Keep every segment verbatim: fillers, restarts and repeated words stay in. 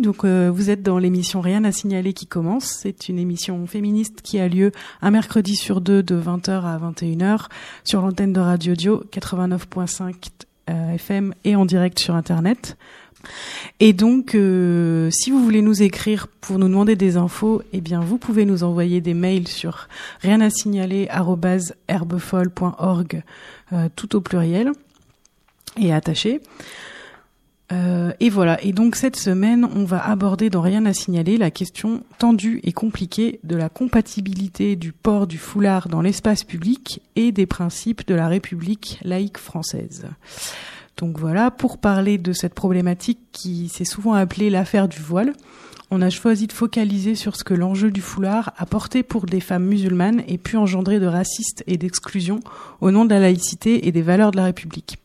Donc euh, vous êtes dans l'émission Rien à signaler qui commence. C'est une émission féministe qui a lieu un mercredi sur deux de vingt heures à vingt et une heures sur l'antenne de Radio Dio quatre-vingt-neuf virgule cinq euh, F M et en direct sur Internet. Et donc, euh, si vous voulez nous écrire pour nous demander des infos, eh bien, vous pouvez nous envoyer des mails sur rien à signaler arobase herbefolle point org, euh, tout au pluriel et attaché. Euh, et voilà. Et donc, cette semaine, on va aborder dans Rien à signaler la question tendue et compliquée de la compatibilité du port du foulard dans l'espace public et des principes de la République laïque française. Donc voilà, pour parler de cette problématique qui s'est souvent appelée l'affaire du voile, on a choisi de focaliser sur ce que l'enjeu du foulard a porté pour des femmes musulmanes et pu engendrer de racisme et d'exclusion au nom de la laïcité et des valeurs de la République.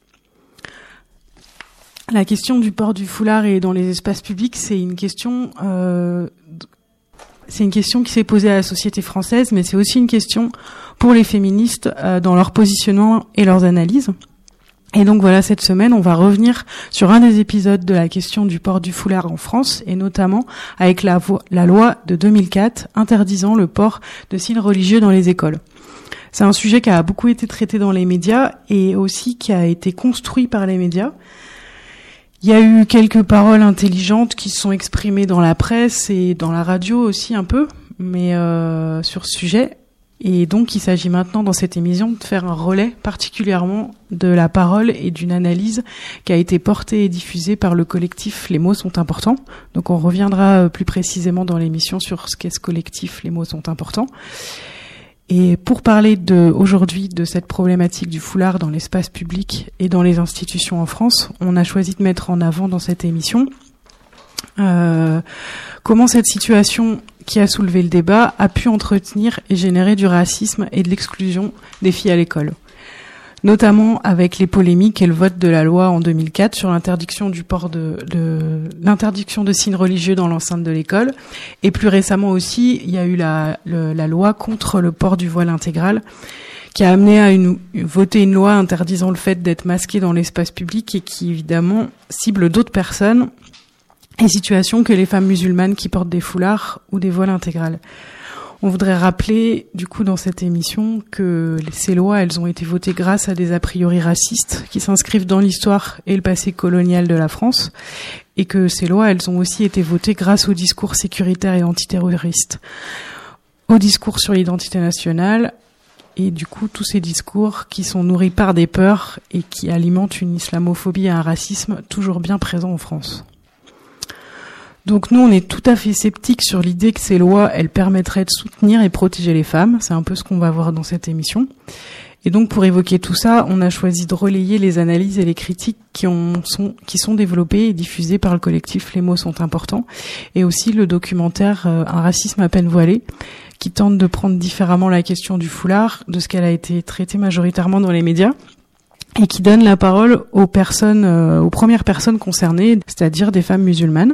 La question du port du foulard et dans les espaces publics, c'est une question, euh, c'est une question qui s'est posée à la société française, mais c'est aussi une question pour les féministes euh, dans leur positionnement et leurs analyses. Et donc voilà, cette semaine, on va revenir sur un des épisodes de la question du port du foulard en France, et notamment avec la, vo- la loi de deux mille quatre interdisant le port de signes religieux dans les écoles. C'est un sujet qui a beaucoup été traité dans les médias et aussi qui a été construit par les médias. Il y a eu quelques paroles intelligentes qui se sont exprimées dans la presse et dans la radio aussi un peu, mais euh, sur ce sujet. Et donc, il s'agit maintenant, dans cette émission, de faire un relais particulièrement de la parole et d'une analyse qui a été portée et diffusée par le collectif Les mots sont importants. Donc, on reviendra plus précisément dans l'émission sur ce qu'est ce collectif Les mots sont importants. Et pour parler de, aujourd'hui de cette problématique du foulard dans l'espace public et dans les institutions en France, on a choisi de mettre en avant dans cette émission euh, comment cette situation qui a soulevé le débat, a pu entretenir et générer du racisme et de l'exclusion des filles à l'école. Notamment avec les polémiques et le vote de la loi en deux mille quatre sur l'interdiction du port de, de l'interdiction de signes religieux dans l'enceinte de l'école. Et plus récemment aussi, il y a eu la, le, la loi contre le port du voile intégral, qui a amené à une, voter une loi interdisant le fait d'être masqué dans l'espace public et qui, évidemment, cible d'autres personnes et situations que les femmes musulmanes qui portent des foulards ou des voiles intégrales. On voudrait rappeler, du coup, dans cette émission, que ces lois, elles ont été votées grâce à des a priori racistes qui s'inscrivent dans l'histoire et le passé colonial de la France, et que ces lois, elles ont aussi été votées grâce au discours sécuritaire et antiterroriste, au discours sur l'identité nationale, et du coup, tous ces discours qui sont nourris par des peurs et qui alimentent une islamophobie et un racisme toujours bien présents en France. Donc nous, on est tout à fait sceptiques sur l'idée que ces lois, elles permettraient de soutenir et protéger les femmes. C'est un peu ce qu'on va voir dans cette émission. Et donc, pour évoquer tout ça, on a choisi de relayer les analyses et les critiques qui, ont, sont, qui sont développées et diffusées par le collectif Les mots sont importants, et aussi le documentaire euh, Un racisme à peine voilé, qui tente de prendre différemment la question du foulard, de ce qu'elle a été traitée majoritairement dans les médias, et qui donne la parole aux personnes, euh, aux premières personnes concernées, c'est-à-dire des femmes musulmanes.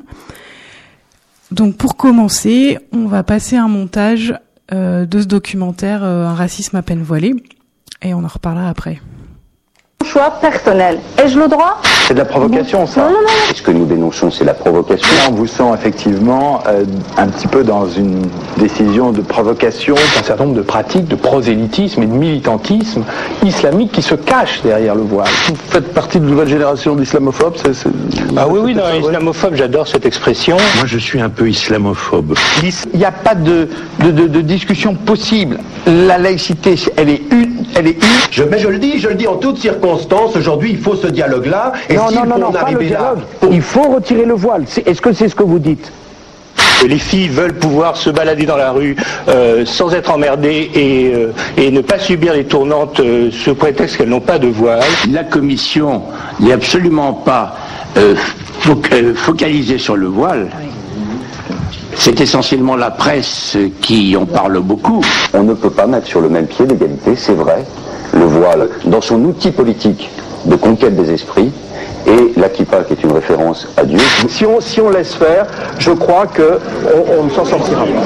Donc pour commencer, on va passer un montage euh, de ce documentaire euh, Un racisme à peine voilé, et on en reparlera après. Choix personnel. Ai-je le droit ? C'est de la provocation, ça. Non, non, non. Ce que nous dénonçons, c'est la provocation. On vous sent effectivement euh, un petit peu dans une décision de provocation. Un certain nombre de pratiques de prosélytisme et de militantisme islamique qui se cachent derrière le voile. Vous faites partie de la nouvelle génération d'islamophobes, c'est, c'est... Ah oui, oui, non, islamophobe, j'adore cette expression. Moi, je suis un peu islamophobe. Il n'y a pas de, de, de, de discussion possible. La laïcité, elle est une, elle est une. Je, mais je le dis, je le dis en toutes circonstances. Aujourd'hui, il faut ce dialogue-là. Et non, s'il non, non, faut non, en pas le arriver dialogue. là... Il faut retirer le voile. C'est, est-ce que c'est ce que vous dites ? Les filles veulent pouvoir se balader dans la rue euh, sans être emmerdées et, euh, et ne pas subir les tournantes euh, sous prétexte qu'elles n'ont pas de voile. La commission n'est absolument pas euh, foc- focalisée sur le voile. C'est essentiellement la presse qui en parle beaucoup. On ne peut pas mettre sur le même pied d'égalité, c'est vrai, le voile dans son outil politique de conquête des esprits et la kippa qui est une référence à Dieu. Si on, si on laisse faire, je crois qu'on on ne s'en sortira pas.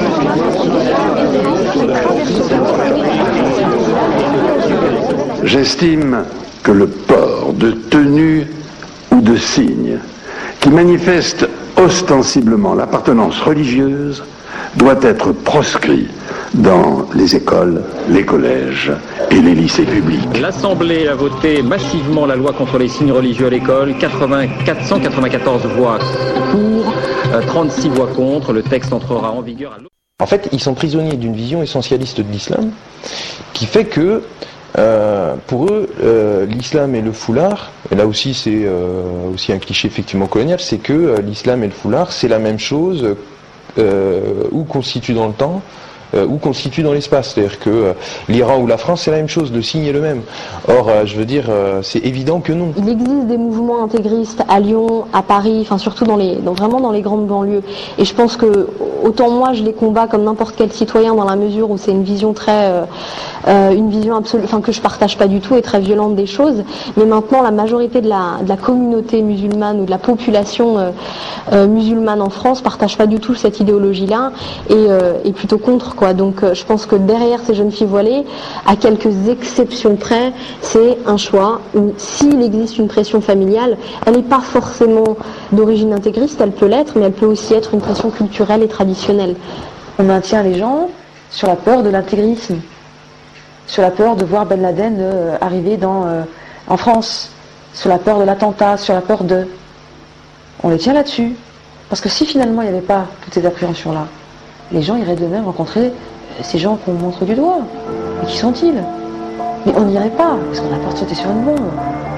J'estime que le port de tenue ou de signes qui manifeste ostensiblement l'appartenance religieuse doit être proscrit dans les écoles, les collèges et les lycées publics. L'Assemblée a voté massivement la loi contre les signes religieux à l'école, quatre cent quatre-vingt-quatorze voix pour, trente-six voix contre. Le texte entrera en vigueur à l'automne. En fait, ils sont prisonniers d'une vision essentialiste de l'islam qui fait que Euh, pour eux, euh, l'islam et le foulard, et là aussi c'est euh, aussi un cliché effectivement colonial, c'est que euh, l'islam et le foulard c'est la même chose, euh, ou constitue dans le temps, euh, ou constitue dans l'espace. C'est-à-dire que euh, l'Iran ou la France c'est la même chose, le signe est le même. Or, euh, je veux dire, euh, c'est évident que non. Il existe des mouvements intégristes à Lyon, à Paris, enfin surtout dans les, dans, vraiment dans les grandes banlieues. Et je pense que autant moi je les combats comme n'importe quel citoyen dans la mesure où c'est une vision très euh, Euh, une vision absolue, enfin que je partage pas du tout et très violente des choses, mais maintenant la majorité de la, de la communauté musulmane ou de la population euh, euh, musulmane en France partage pas du tout cette idéologie-là et euh, est plutôt contre quoi. Donc euh, je pense que derrière ces jeunes filles voilées, à quelques exceptions près, c'est un choix où s'il existe une pression familiale, elle n'est pas forcément d'origine intégriste, elle peut l'être, mais elle peut aussi être une pression culturelle et traditionnelle. On maintient les gens sur la peur de l'intégrisme, sur la peur de voir Ben Laden euh, arriver dans, euh, en France, sur la peur de l'attentat, sur la peur de... On les tient là-dessus. Parce que si finalement il n'y avait pas toutes ces appréhensions-là, les gens iraient de même rencontrer ces gens qu'on montre du doigt. Mais qui sont-ils? Mais on n'irait pas, parce qu'on a peur de sauter sur une bombe.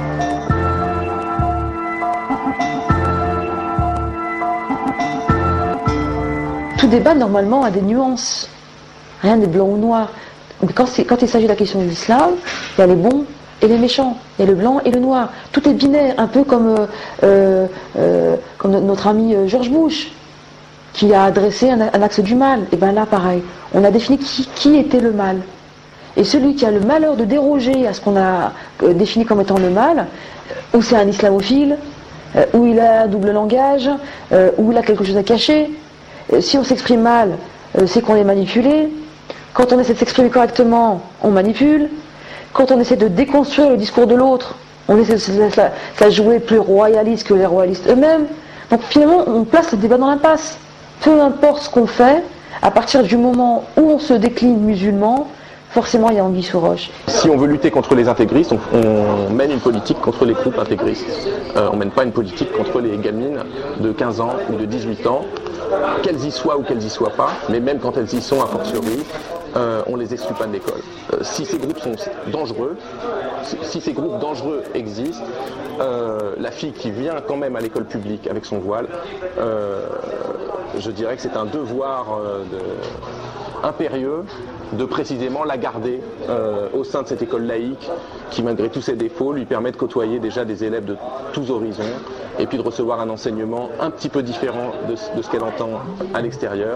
Tout débat, normalement, a des nuances. Rien n'est blanc ou noir. Mais quand, quand il s'agit de la question de l'islam, il y a les bons et les méchants. Il y a le blanc et le noir. Tout est binaire, un peu comme, euh, euh, comme notre ami George Bush, qui a adressé un, un axe du mal. Et bien là, pareil, on a défini qui, qui était le mal. Et celui qui a le malheur de déroger à ce qu'on a euh, défini comme étant le mal, ou c'est un islamophile, euh, ou il a un double langage, euh, ou il a quelque chose à cacher. Euh, si on s'exprime mal, euh, c'est qu'on est manipulé. Quand on essaie de s'exprimer correctement, on manipule. Quand on essaie de déconstruire le discours de l'autre, on essaie de se la, la jouer plus royaliste que les royalistes eux-mêmes. Donc finalement, on place le débat dans l'impasse. Peu importe ce qu'on fait, à partir du moment où on se décline musulman, forcément il y a anguille sous roche. Si on veut lutter contre les intégristes, on, on mène une politique contre les groupes intégristes. Euh, on mène pas une politique contre les gamines de quinze ans ou de dix-huit ans, qu'elles y soient ou qu'elles y soient pas, mais même quand elles y sont, a fortiori, euh, on les exclut pas de l'école. Euh, si ces groupes sont dangereux, si, si ces groupes dangereux existent, euh, la fille qui vient quand même à l'école publique avec son voile, euh, je dirais que c'est un devoir euh, de, impérieux de précisément la garder euh, au sein de cette école laïque qui, malgré tous ses défauts, lui permet de côtoyer déjà des élèves de tous horizons et puis de recevoir un enseignement un petit peu différent de, de ce qu'elle entend à l'extérieur.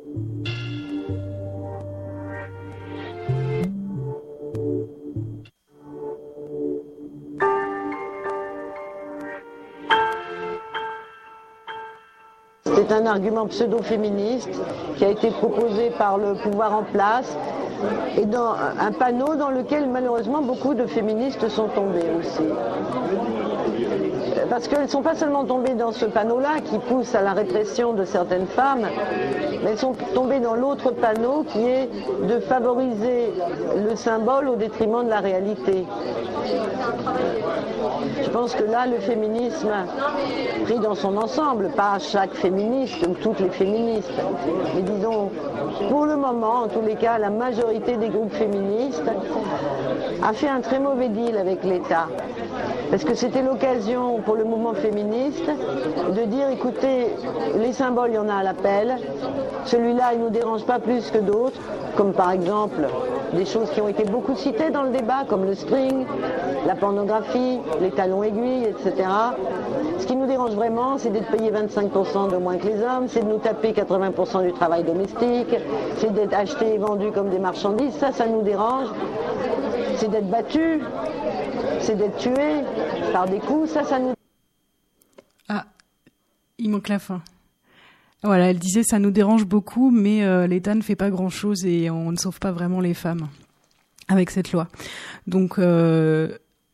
C'est un argument pseudo-féministe qui a été proposé par le pouvoir en place et dans un panneau dans lequel malheureusement beaucoup de féministes sont tombées aussi. Parce qu'elles ne sont pas seulement tombées dans ce panneau-là qui pousse à la répression de certaines femmes, mais elles sont tombées dans l'autre panneau qui est de favoriser le symbole au détriment de la réalité. Je pense que là, le féminisme, pris dans son ensemble, pas chaque féministe ou toutes les féministes, mais disons, pour le moment, en tous les cas, la majorité des groupes féministes a fait un très mauvais deal avec l'État. Parce que c'était l'occasion pour le mouvement féministe de dire, écoutez, les symboles, il y en a à l'appel, celui-là, il ne nous dérange pas plus que d'autres, comme par exemple des choses qui ont été beaucoup citées dans le débat, comme le string, la pornographie, les talons aiguilles, et cetera. Ce qui nous dérange vraiment, c'est d'être payé vingt-cinq pour cent de moins que les hommes, c'est de nous taper quatre-vingts pour cent du travail domestique, c'est d'être acheté et vendu comme des marchandises, ça, ça nous dérange. C'est d'être battu, c'est d'être tué par des coups, ça, ça nous... Ah, il manque la fin. Voilà, elle disait ça nous dérange beaucoup, mais euh, l'État ne fait pas grand-chose et on ne sauve pas vraiment les femmes avec cette loi. Donc, euh,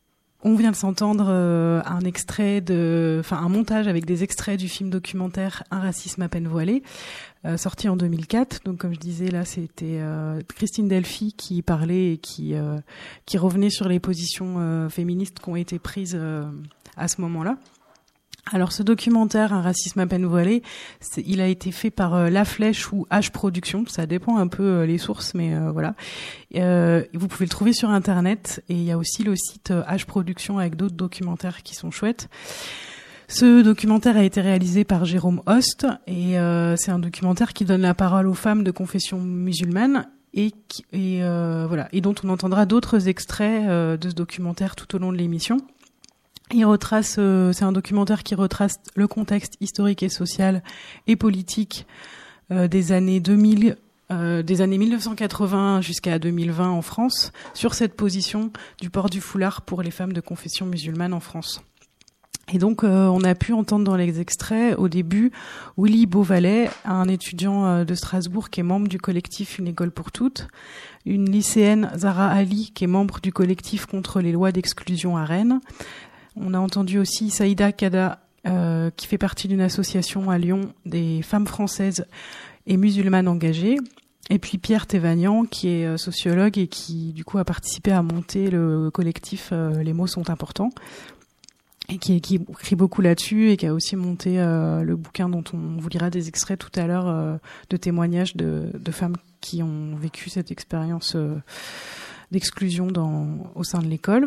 on vient de s'entendre euh, un extrait de, enfin un montage avec des extraits du film documentaire Un racisme à peine voilé, euh, sorti en deux mille quatre. Donc comme je disais là, c'était euh, Christine Delphi qui parlait et qui euh, qui revenait sur les positions euh, féministes qui ont été prises euh, à ce moment-là. Alors ce documentaire, Un racisme à peine voilé, c'est, il a été fait par euh, La Flèche ou H Production, ça dépend un peu euh, les sources, mais euh, voilà. Euh, vous pouvez le trouver sur Internet, et il y a aussi le site euh, H Production avec d'autres documentaires qui sont chouettes. Ce documentaire a été réalisé par Jérôme Host, et euh, c'est un documentaire qui donne la parole aux femmes de confession musulmane, et, qui, et euh, voilà, et dont on entendra d'autres extraits euh, de ce documentaire tout au long de l'émission. Il retrace, euh, c'est un documentaire qui retrace le contexte historique et social et politique euh, des années deux mille, euh, des années mille neuf cent quatre-vingts jusqu'à deux mille vingt en France, sur cette position du port du foulard pour les femmes de confession musulmane en France. Et donc, euh, on a pu entendre dans les extraits, au début, Willy Beauvalet, un étudiant euh, de Strasbourg qui est membre du collectif Une école pour toutes, une lycéenne, Zara Ali, qui est membre du collectif contre les lois d'exclusion à Rennes. On a entendu aussi Saïda Kada, euh, qui fait partie d'une association à Lyon des femmes françaises et musulmanes engagées. Et puis Pierre Thévagnan, qui est sociologue et qui, du coup, a participé à monter le collectif euh, Les mots sont importants. Et qui, qui écrit beaucoup là-dessus et qui a aussi monté euh, le bouquin dont on vous lira des extraits tout à l'heure euh, de témoignages de, de femmes qui ont vécu cette expérience euh, d'exclusion dans, au sein de l'école.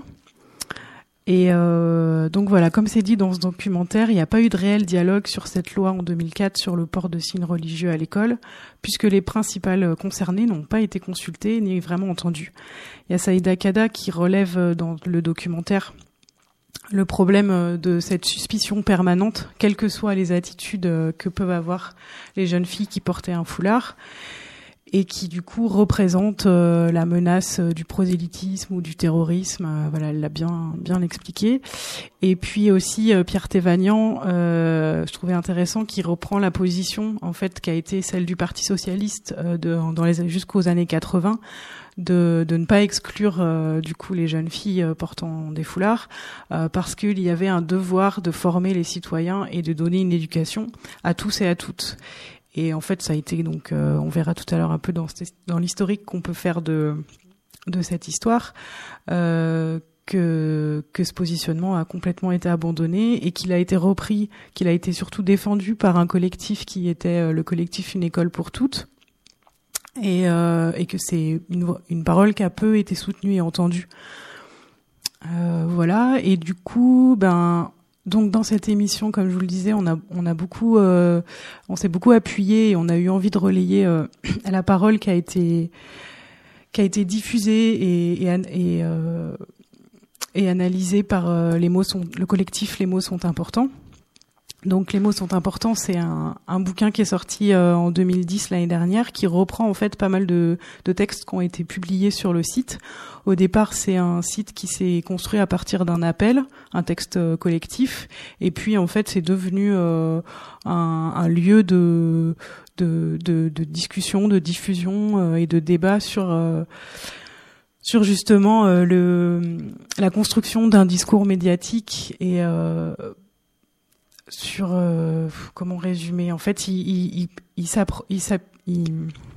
Et euh, donc voilà, comme c'est dit dans ce documentaire, il n'y a pas eu de réel dialogue sur cette loi en deux mille quatre sur le port de signes religieux à l'école, puisque les principales concernées n'ont pas été consultées ni vraiment entendues. Il y a Saïda Kada qui relève dans le documentaire le problème de cette suspicion permanente, quelles que soient les attitudes que peuvent avoir les jeunes filles qui portaient un foulard, et qui du coup représente euh, la menace euh, du prosélytisme ou du terrorisme. Euh, voilà, elle l'a bien bien expliqué. Et puis aussi euh, Pierre Thévagnan, euh, je trouvais intéressant, qui reprend la position en fait qui a été celle du Parti socialiste euh, de, dans les jusqu'aux années quatre-vingts, de de ne pas exclure euh, du coup les jeunes filles euh, portant des foulards euh, parce qu'il y avait un devoir de former les citoyens et de donner une éducation à tous et à toutes. Et en fait, ça a été donc, euh, on verra tout à l'heure un peu dans, dans l'historique qu'on peut faire de de cette histoire, euh, que que ce positionnement a complètement été abandonné et qu'il a été repris, qu'il a été surtout défendu par un collectif qui était le collectif Une école pour toutes, et euh, et que c'est une une parole qui a peu été soutenue et entendue. Euh, voilà. Et du coup, ben. Donc dans cette émission, comme je vous le disais, on a on a beaucoup euh, on s'est beaucoup appuyé et on a eu envie de relayer euh, la parole qui a été qui a été diffusée et et, et, euh, et analysée par euh, les mots sont le collectif Les mots sont importants. Donc Les mots sont importants, c'est un, un bouquin qui est sorti euh, en deux mille dix, l'année dernière, qui reprend en fait pas mal de, de textes qui ont été publiés sur le site. Au départ, c'est un site qui s'est construit à partir d'un appel, un texte euh, collectif, et puis en fait c'est devenu euh, un, un lieu de, de, de, de discussion, de diffusion euh, et de débat sur... Euh, sur justement euh, le la construction d'un discours médiatique et euh, sur euh, comment résumer, en fait il il il il, il, il,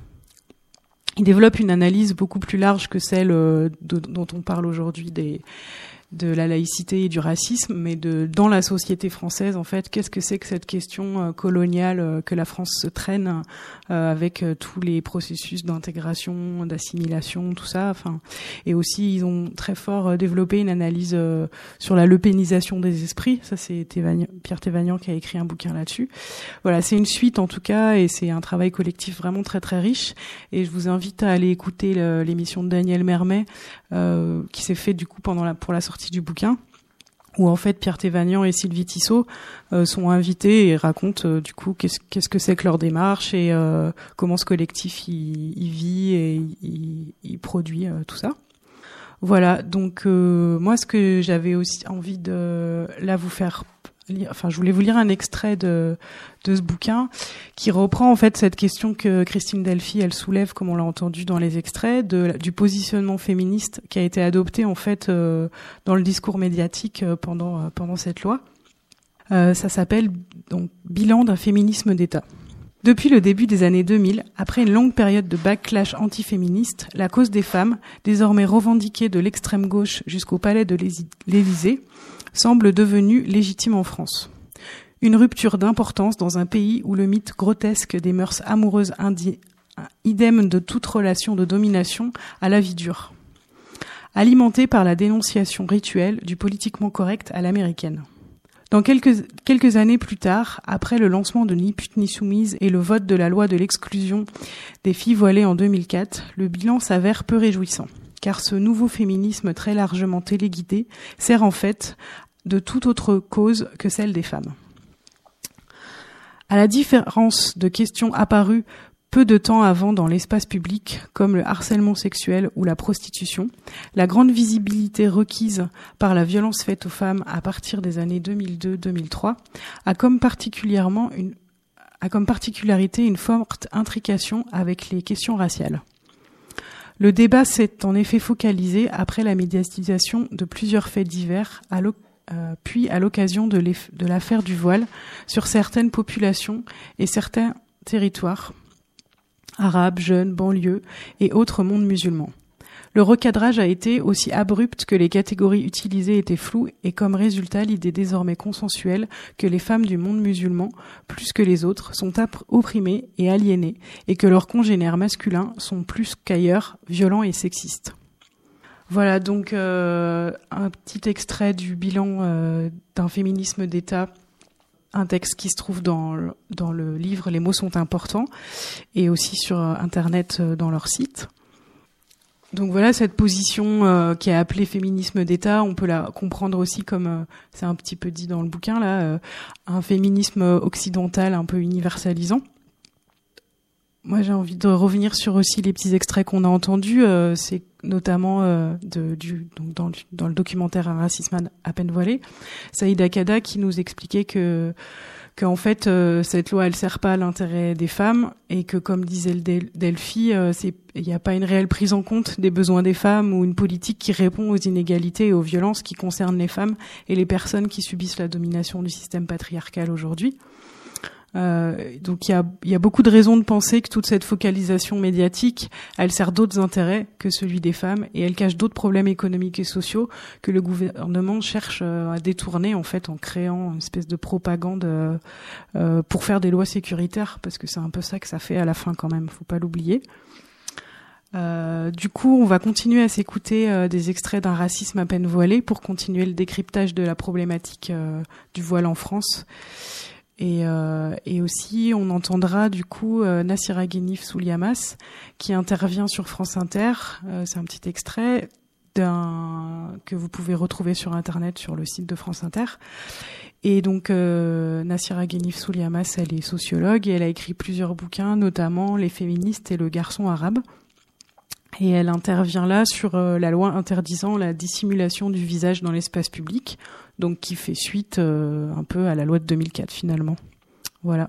il développe une analyse beaucoup plus large que celle de, dont on parle aujourd'hui des de la laïcité et du racisme, mais de dans la société française en fait, qu'est-ce que c'est que cette question euh, coloniale euh, que la France se traîne euh, avec euh, tous les processus d'intégration, d'assimilation, tout ça. Enfin, et aussi ils ont très fort euh, développé une analyse euh, sur la lepénisation des esprits. Ça c'est Thévagnan, Pierre Thévagnan qui a écrit un bouquin là-dessus. Voilà, c'est une suite en tout cas et c'est un travail collectif vraiment très très riche. Et je vous invite à aller écouter le, l'émission de Daniel Mermet euh, qui s'est fait du coup pendant la pour la sortie du bouquin, où en fait Pierre Thévagnan et Sylvie Tissot euh, sont invités et racontent euh, du coup qu'est-ce, qu'est-ce que c'est que leur démarche et euh, comment ce collectif il, il vit et il, il produit euh, tout ça. Voilà, donc euh, moi ce que j'avais aussi envie de là vous faire lire, enfin, je voulais vous lire un extrait de, de ce bouquin qui reprend en fait cette question que Christine Delphi elle soulève, comme on l'a entendu dans les extraits, de, du positionnement féministe qui a été adopté en fait euh, dans le discours médiatique euh, pendant euh, pendant cette loi. Euh, ça s'appelle donc Bilan d'un féminisme d'État. Depuis le début des années deux mille, après une longue période de backlash antiféministe, la cause des femmes, désormais revendiquée de l'extrême gauche jusqu'au palais de l'Élysée, semble devenue légitime en France. Une rupture d'importance dans un pays où le mythe grotesque des mœurs amoureuses indi- idem de toute relation de domination à la vie dure, alimentée par la dénonciation rituelle du politiquement correct à l'américaine. Dans quelques, quelques années plus tard, après le lancement de Ni pute ni soumise et le vote de la loi de l'exclusion des filles voilées en deux mille quatre, le bilan s'avère peu réjouissant, car ce nouveau féminisme très largement téléguidé sert en fait de toute autre cause que celle des femmes. À la différence de questions apparues peu de temps avant dans l'espace public, comme le harcèlement sexuel ou la prostitution, la grande visibilité requise par la violence faite aux femmes à partir des années deux mille deux deux mille trois a comme particulièrement une, a comme particularité une forte intrication avec les questions raciales. Le débat s'est en effet focalisé après la médiatisation de plusieurs faits divers, à l'o- euh, puis à l'occasion de, de l'affaire du voile sur certaines populations et certains territoires, arabes, jeunes, banlieues et autres mondes musulmans. Le recadrage a été aussi abrupt que les catégories utilisées étaient floues et comme résultat l'idée désormais consensuelle que les femmes du monde musulman, plus que les autres, sont opprimées et aliénées et que leurs congénères masculins sont plus qu'ailleurs violents et sexistes. Voilà donc euh, un petit extrait du bilan euh, d'un féminisme d'État, un texte qui se trouve dans le, dans le livre Les mots sont importants et aussi sur Internet euh, dans leur site. Donc voilà, cette position euh, qui est appelée féminisme d'État, on peut la comprendre aussi comme, euh, c'est un petit peu dit dans le bouquin là, euh, un féminisme occidental un peu universalisant. Moi j'ai envie de revenir sur aussi les petits extraits qu'on a entendus, euh, c'est notamment euh, de, du, donc dans, le, dans le documentaire Un racisme à peine voilé, Saïda Kada qui nous expliquait que qu'en fait euh, cette loi elle sert pas à l'intérêt des femmes et que comme disait le Del- Delphi, euh, c'est il n'y a pas une réelle prise en compte des besoins des femmes ou une politique qui répond aux inégalités et aux violences qui concernent les femmes et les personnes qui subissent la domination du système patriarcal aujourd'hui. Euh, donc il y a, y a beaucoup de raisons de penser que toute cette focalisation médiatique, elle sert d'autres intérêts que celui des femmes et elle cache d'autres problèmes économiques et sociaux que le gouvernement cherche à détourner en fait en créant une espèce de propagande euh, euh, pour faire des lois sécuritaires, parce que c'est un peu ça que ça fait à la fin quand même, faut pas l'oublier. Euh, du coup, on va continuer à s'écouter euh, des extraits d'un racisme à peine voilé pour continuer le décryptage de la problématique euh, du voile en France. Et, euh, et aussi, on entendra du coup euh, Nassira Ghenif Souliamas qui intervient sur France Inter. Euh, c'est un petit extrait d'un que vous pouvez retrouver sur Internet, sur le site de France Inter. Et donc, euh, Nassira Ghenif Souliamas, elle est sociologue et elle a écrit plusieurs bouquins, notamment Les féministes et le garçon arabe. Et elle intervient là sur euh, la loi interdisant la dissimulation du visage dans l'espace public, donc qui fait suite euh, un peu à la loi de deux mille quatre finalement. Voilà.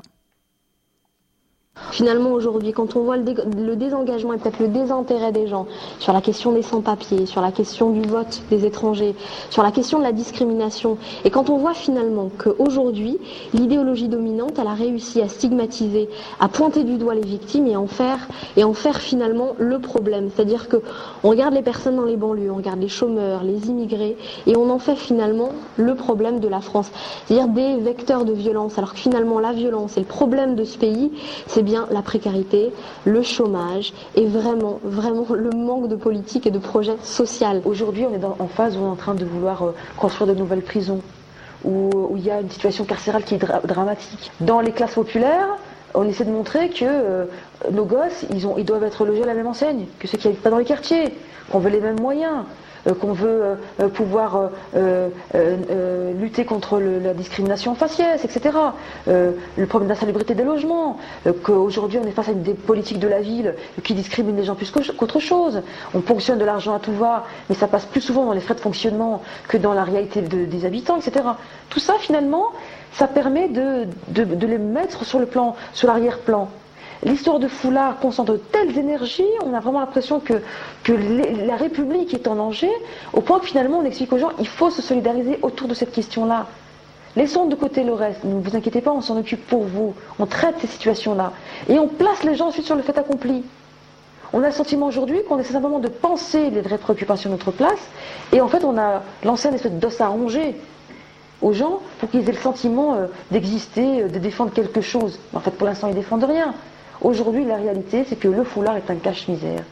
Finalement, aujourd'hui, quand on voit le, dé le désengagement et peut-être le désintérêt des gens sur la question des sans-papiers, sur la question du vote des étrangers, sur la question de la discrimination, et quand on voit finalement qu'aujourd'hui, l'idéologie dominante, elle a réussi à stigmatiser, à pointer du doigt les victimes et en faire, et en faire finalement le problème. C'est-à-dire qu'on regarde les personnes dans les banlieues, on regarde les chômeurs, les immigrés, et on en fait finalement le problème de la France. C'est-à-dire des vecteurs de violence, alors que finalement la violence et le problème de ce pays, c'est bien la précarité, le chômage et vraiment, vraiment le manque de politique et de projet social. Aujourd'hui, on est dans, en phase où on est en train de vouloir euh, construire de nouvelles prisons, où, où il y a une situation carcérale qui est dra dramatique. Dans les classes populaires, on essaie de montrer que euh, nos gosses, ils, ont, ils doivent être logés à la même enseigne que ceux qui n'habitent pas dans les quartiers, qu'on veut les mêmes moyens. Euh, qu'on veut euh, pouvoir euh, euh, euh, lutter contre le, la discrimination faciès, et cetera. Euh, le problème de la salubrité des logements, euh, qu'aujourd'hui on est face à une des politiques de la ville qui discriminent les gens plus qu'autre chose. On ponctionne de l'argent à tout va, mais ça passe plus souvent dans les frais de fonctionnement que dans la réalité de, des habitants, et cetera. Tout ça finalement, ça permet de, de, de les mettre sur le plan, sur l'arrière-plan. L'histoire de Foulard concentre telles énergies, on a vraiment l'impression que, que les, la République est en danger, au point que finalement on explique aux gens il faut se solidariser autour de cette question-là. Laissons de côté le reste, ne vous inquiétez pas, on s'en occupe pour vous. On traite ces situations-là. Et on place les gens ensuite sur le fait accompli. On a le sentiment aujourd'hui qu'on essaie simplement de penser les vraies préoccupations de notre place, et en fait on a lancé un espèce d'os à ronger aux gens pour qu'ils aient le sentiment euh, d'exister, euh, de défendre quelque chose. Mais en fait pour l'instant ils ne défendent rien. Aujourd'hui la réalité c'est que le foulard est un cache-misère.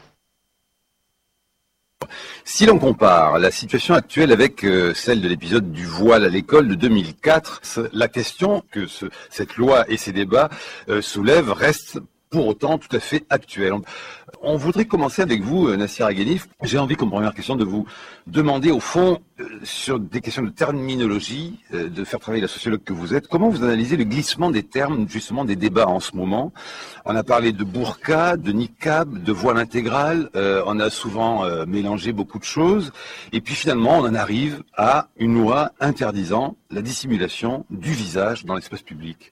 Si l'on compare la situation actuelle avec euh, celle de l'épisode du voile à l'école de deux mille quatre, la question que ce, cette loi et ces débats euh, soulèvent reste pour autant tout à fait actuelle. On voudrait commencer avec vous, Nassira Ghenif. J'ai envie, comme première question, de vous demander, au fond, euh, sur des questions de terminologie, euh, de faire travailler la sociologue que vous êtes, comment vous analysez le glissement des termes, justement, des débats en ce moment. On a parlé de burqa, de niqab, de voile intégral, euh, on a souvent euh, mélangé beaucoup de choses, et puis finalement, on en arrive à une loi interdisant la dissimulation du visage dans l'espace public.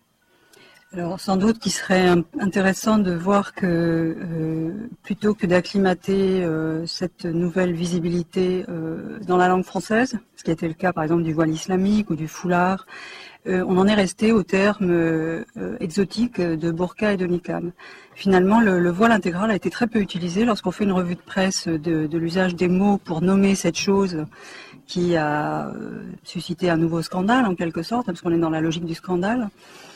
Alors sans doute qu'il serait intéressant de voir que euh, plutôt que d'acclimater euh, cette nouvelle visibilité euh, dans la langue française, ce qui a été le cas par exemple du voile islamique ou du foulard, euh, on en est resté au terme euh, exotique de burqa et de niqab. Finalement, le, le voile intégral a été très peu utilisé lorsqu'on fait une revue de presse de, de l'usage des mots pour nommer cette chose qui a euh, suscité un nouveau scandale en quelque sorte, parce qu'on est dans la logique du scandale.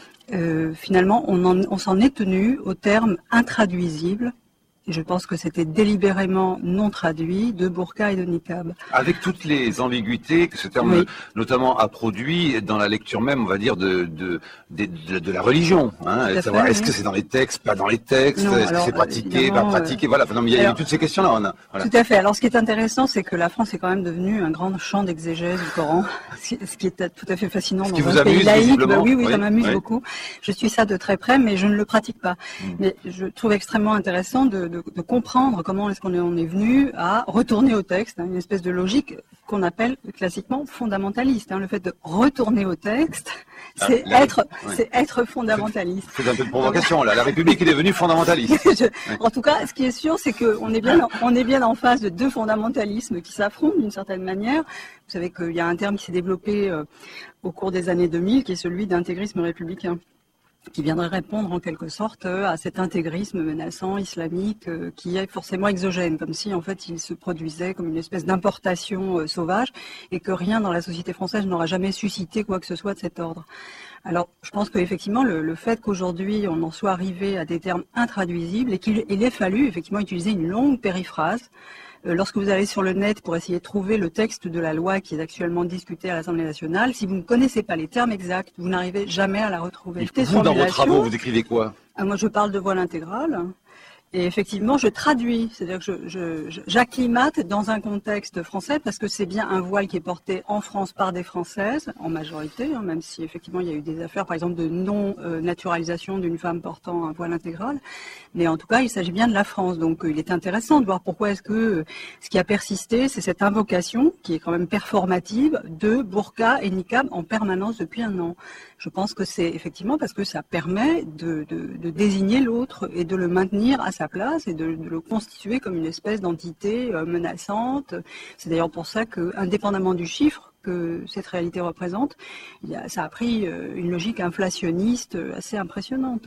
Euh, finalement, on, en, on s'en est tenu au terme intraduisible, et je pense que c'était délibérément non traduit, de burqa et de niqab. Avec toutes les ambiguïtés que ce terme oui. notamment a produit dans la lecture même, on va dire, de, de, de, de, de la religion. Hein, savoir est-ce oui. que c'est dans les textes, pas dans les textes, non, est-ce alors, que c'est pratiqué, pas pratiqué, euh... voilà. Enfin, non, mais il y a alors, eu toutes ces questions-là. On a, voilà. Tout à fait. Alors ce qui est intéressant, c'est que la France est quand même devenue un grand champ d'exégèse du Coran, ce qui est tout à fait fascinant ce dans qui un vous pays amuse, laïque. Bah, oui, oui, oui, ça m'amuse oui. beaucoup. Je suis ça de très près, mais je ne le pratique pas. Mm. Mais je trouve extrêmement intéressant de, de, de comprendre comment est-ce qu'on est, on est venu à retourner au texte, hein, une espèce de logique qu'on appelle classiquement fondamentaliste. Hein. Le fait de retourner au texte, c'est ah, être, oui. c'est être fondamentaliste. C'est un peu de provocation là. La République est devenue fondamentaliste. Je, oui. En tout cas, ce qui est sûr, c'est qu'on est bien, on est bien en face de deux fondamentalismes qui s'affrontent d'une certaine manière. Vous savez qu'il y a un terme qui s'est développé euh, au cours des années deux mille, qui est celui d'intégrisme républicain, qui viendrait répondre en quelque sorte à cet intégrisme menaçant islamique euh, qui est forcément exogène, comme si en fait il se produisait comme une espèce d'importation euh, sauvage et que rien dans la société française n'aura jamais suscité quoi que ce soit de cet ordre. Alors je pense qu'effectivement le, le fait qu'aujourd'hui on en soit arrivé à des termes intraduisibles et qu'il il ait fallu effectivement utiliser une longue périphrase. Lorsque vous allez sur le net pour essayer de trouver le texte de la loi qui est actuellement discutée à l'Assemblée nationale, si vous ne connaissez pas les termes exacts, vous n'arrivez jamais à la retrouver. Et vous, dans vos travaux, vous écrivez quoi ? Moi, je parle de voile intégral. Et effectivement, je traduis, c'est-à-dire que je, je, je, j'acclimate dans un contexte français parce que c'est bien un voile qui est porté en France par des Françaises, en majorité, hein, même si effectivement il y a eu des affaires, par exemple, de non-naturalisation d'une femme portant un voile intégral. Mais en tout cas, il s'agit bien de la France. Donc il est intéressant de voir pourquoi est-ce que ce qui a persisté, c'est cette invocation qui est quand même performative de burqa et niqab en permanence depuis un an. Je pense que c'est effectivement parce que ça permet de, de, de désigner l'autre et de le maintenir à sa place et de, de le constituer comme une espèce d'entité euh, menaçante. C'est d'ailleurs pour ça que, indépendamment du chiffre que cette réalité représente, il y a, ça a pris euh, une logique inflationniste assez impressionnante.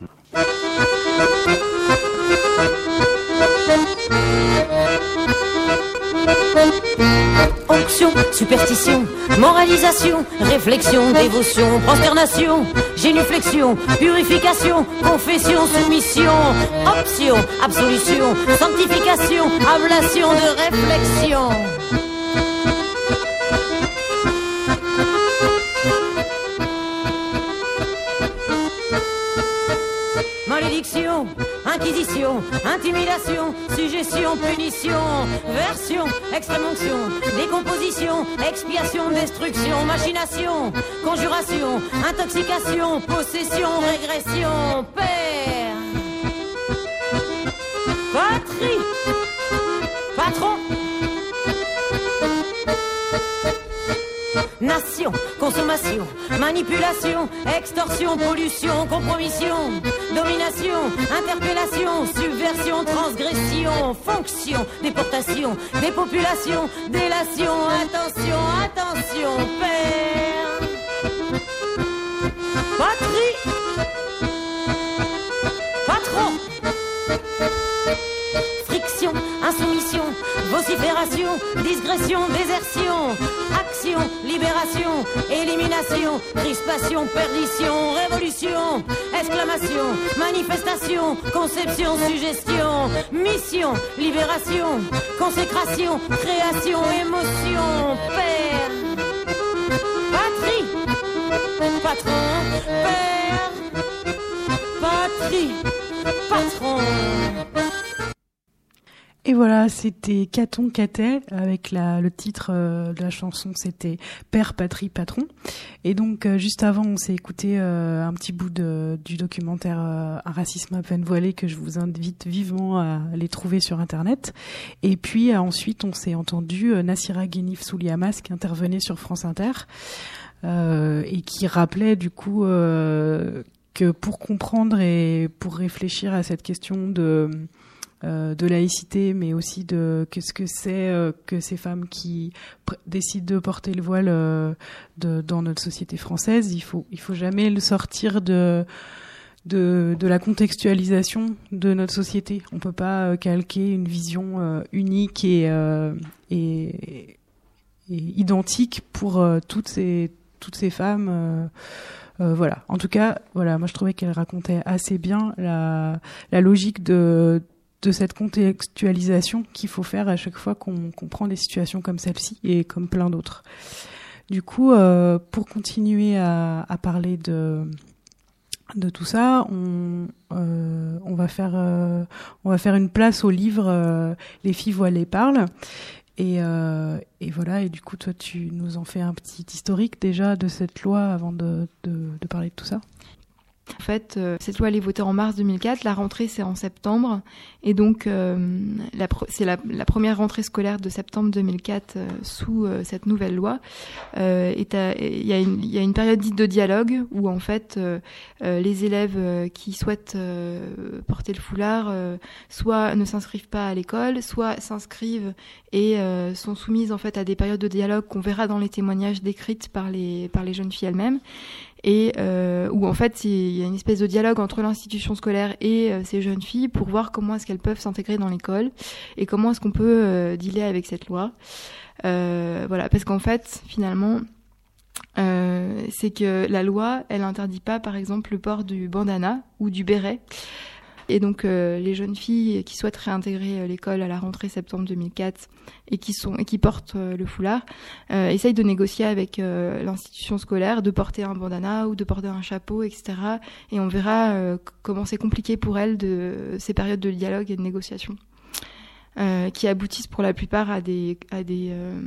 Onction, superstition, moralisation, réflexion, dévotion, prosternation, génuflexion, purification, confession, soumission, option, absolution, sanctification, ablation de réflexion. Malédiction, inquisition, intimidation, suggestion, punition, version, extrême-onction, décomposition, expiation, destruction, machination, conjuration, intoxication, possession, régression, père, patrie, patron, nation. Consommation, consommation, manipulation, extorsion, pollution, compromission, domination, interpellation, subversion, transgression, fonction, déportation, dépopulation, délation, attention, attention, père, patrie, patron, friction, insoumission, vocifération, digression, désertion, action, libération, élimination, crispation, perdition, révolution, exclamation, manifestation, conception, suggestion, mission, libération, consécration, création, émotion, père, patrie, patron, père, patrie, patron. Et voilà, c'était Caton Catet avec la, le titre euh, de la chanson, c'était Père, Patrie, Patron. Et donc euh, juste avant, on s'est écouté euh, un petit bout de, du documentaire euh, Un racisme à peine voilé que je vous invite vivement à aller trouver sur Internet. Et puis euh, ensuite, on s'est entendu euh, Nassira Ghenif Souliamas qui intervenait sur France Inter euh, et qui rappelait du coup euh, que pour comprendre et pour réfléchir à cette question de Euh, de laïcité, mais aussi de qu'est-ce que c'est euh, que ces femmes qui pr- décident de porter le voile euh, de, dans notre société française. Il faut, il faut jamais le sortir de, de, de la contextualisation de notre société. On peut pas euh, calquer une vision euh, unique et, euh, et, et identique pour euh, toutes ces, toutes ces femmes. Euh, Euh, voilà. En tout cas, voilà. Moi, je trouvais qu'elle racontait assez bien la, la logique de de cette contextualisation qu'il faut faire à chaque fois qu'on, qu'on prend des situations comme celle-ci et comme plein d'autres. Du coup, euh, pour continuer à, à parler de de tout ça, on euh, on va faire euh, on va faire une place au livre euh, Les filles voilées parlent. Et, euh, et voilà, et du coup, toi, tu nous en fais un petit historique déjà de cette loi avant de, de, de parler de tout ça. En fait, euh, cette loi elle est votée en mars deux mille quatre, la rentrée c'est en septembre, et donc euh, la pro- c'est la, la première rentrée scolaire de septembre deux mille quatre euh, sous euh, cette nouvelle loi. Euh, il y a une, y a une période dite de dialogue où en fait euh, euh, les élèves euh, qui souhaitent euh, porter le foulard euh, soit ne s'inscrivent pas à l'école, soit s'inscrivent et euh, sont soumises en fait à des périodes de dialogue qu'on verra dans les témoignages décrites par les par les jeunes filles elles-mêmes. Et euh, où en fait il y a une espèce de dialogue entre l'institution scolaire et euh, ces jeunes filles pour voir comment est-ce qu'elles peuvent s'intégrer dans l'école et comment est-ce qu'on peut euh, dealer avec cette loi. Euh, voilà, parce qu'en fait finalement euh, c'est que la loi elle interdit pas par exemple le port du bandana ou du béret. Et donc euh, les jeunes filles qui souhaitent réintégrer euh, l'école à la rentrée septembre deux mille quatre et qui sont et qui portent euh, le foulard euh, essayent de négocier avec euh, l'institution scolaire de porter un bandana ou de porter un chapeau, et cetera. Et on verra euh, comment c'est compliqué pour elles de ces périodes de dialogue et de négociation euh, qui aboutissent pour la plupart à des à des euh,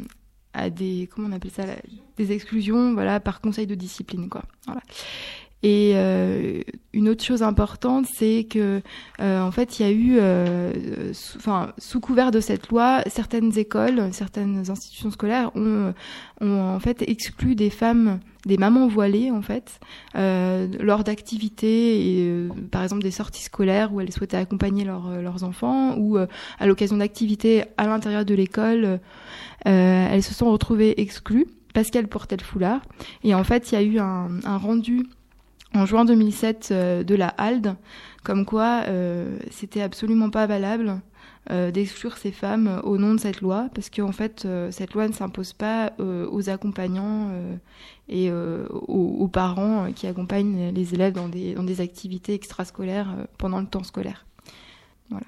à des comment on appelle ça là, des exclusions, voilà, par conseil de discipline, quoi. Voilà. Et euh, une autre chose importante, c'est que euh, en fait, il y a eu, euh, sous, enfin, sous couvert de cette loi, certaines écoles, certaines institutions scolaires ont, ont en fait exclu des femmes, des mamans voilées en fait, euh, lors d'activités, et, euh, par exemple des sorties scolaires où elles souhaitaient accompagner leurs leurs enfants, ou euh, à l'occasion d'activités à l'intérieur de l'école, euh, elles se sont retrouvées exclues parce qu'elles portaient le foulard. Et en fait, il y a eu un, un rendu en juin deux mille sept euh, de la H A L D, comme quoi euh, c'était absolument pas valable euh, d'exclure ces femmes au nom de cette loi, parce qu'en fait euh, cette loi ne s'impose pas euh, aux accompagnants euh, et euh, aux, aux parents qui accompagnent les élèves dans des, dans des activités extrascolaires euh, pendant le temps scolaire. Voilà.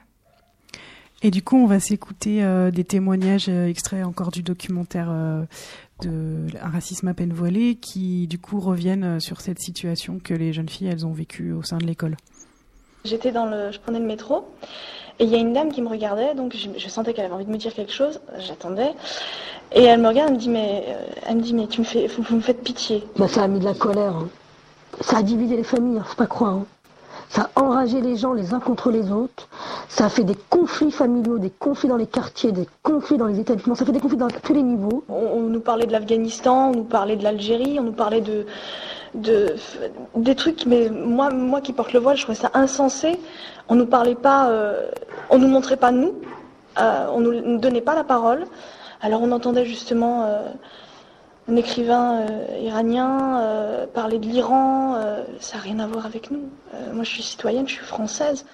Et du coup, on va s'écouter euh, des témoignages euh, extraits encore du documentaire euh, de Un racisme à peine voilé, qui du coup reviennent sur cette situation que les jeunes filles elles ont vécue au sein de l'école. J'étais dans le, je prenais le métro et il y a une dame qui me regardait, donc je, je sentais qu'elle avait envie de me dire quelque chose. J'attendais et elle me regarde, elle me dit mais, elle me dit mais tu me fais, vous, vous me faites pitié. Ben, ça a mis de la colère, hein. Ça a divisé les familles, hein, faut pas croire. Hein. Ça a enragé les gens les uns contre les autres. Ça a fait des conflits familiaux, des conflits dans les quartiers, des conflits dans les établissements, ça fait des conflits dans tous les niveaux. On, on nous parlait de l'Afghanistan, on nous parlait de l'Algérie, on nous parlait de, de, des trucs, mais moi, moi qui porte le voile, je trouvais ça insensé. On nous parlait pas, euh, on nous montrait pas nous, euh, on nous, nous donnait pas la parole. Alors on entendait justement euh, un écrivain euh, iranien euh, parler de l'Iran, euh, ça n'a rien à voir avec nous. Euh, moi je suis citoyenne, je suis française.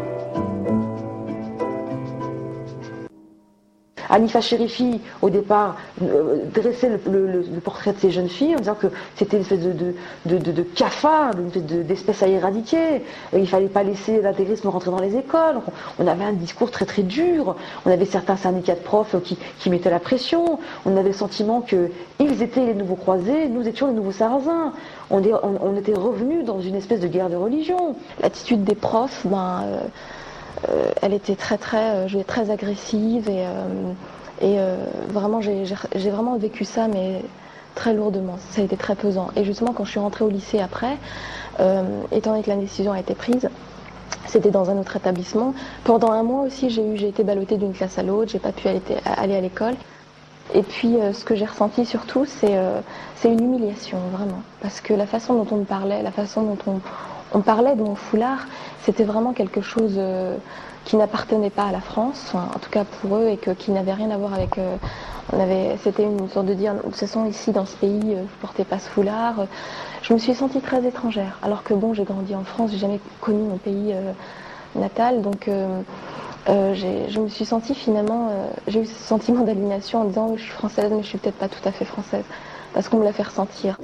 Hanifa Cherifi, au départ, euh, dressait le, le, le portrait de ces jeunes filles en disant que c'était une espèce de, de, de, de, de cafard, une espèce de, d'espèce à éradiquer. Il ne fallait pas laisser l'intégrisme rentrer dans les écoles. On avait un discours très très dur. On avait certains syndicats de profs qui, qui mettaient la pression. On avait le sentiment qu'ils étaient les nouveaux croisés, nous étions les nouveaux sarrasins. On, est, on, on était revenus dans une espèce de guerre de religion. L'attitude des profs, ben... Euh... Euh, elle était très très, euh, très agressive et, euh, et euh, vraiment j'ai, j'ai, j'ai vraiment vécu ça mais très lourdement, ça a été très pesant. Et justement quand je suis rentrée au lycée après, euh, étant donné que la décision a été prise, c'était dans un autre établissement. Pendant un mois aussi j'ai, eu, j'ai été ballottée d'une classe à l'autre, j'ai pas pu aller, aller à l'école. Et puis euh, ce que j'ai ressenti surtout c'est, euh, c'est une humiliation vraiment, parce que la façon dont on me parlait, la façon dont on On parlait de mon foulard, c'était vraiment quelque chose euh, qui n'appartenait pas à la France, enfin, en tout cas pour eux, et que, qui n'avait rien à voir avec... Euh, on avait, c'était une sorte de dire, de toute façon ici dans ce pays, euh, vous portez pas ce foulard. Je me suis sentie très étrangère, alors que bon, j'ai grandi en France, j'ai jamais connu mon pays euh, natal, donc euh, euh, j'ai, je me suis sentie finalement, euh, j'ai eu ce sentiment d'aliénation en disant, oh, je suis française, mais je suis peut-être pas tout à fait française, parce qu'on me l'a fait ressentir.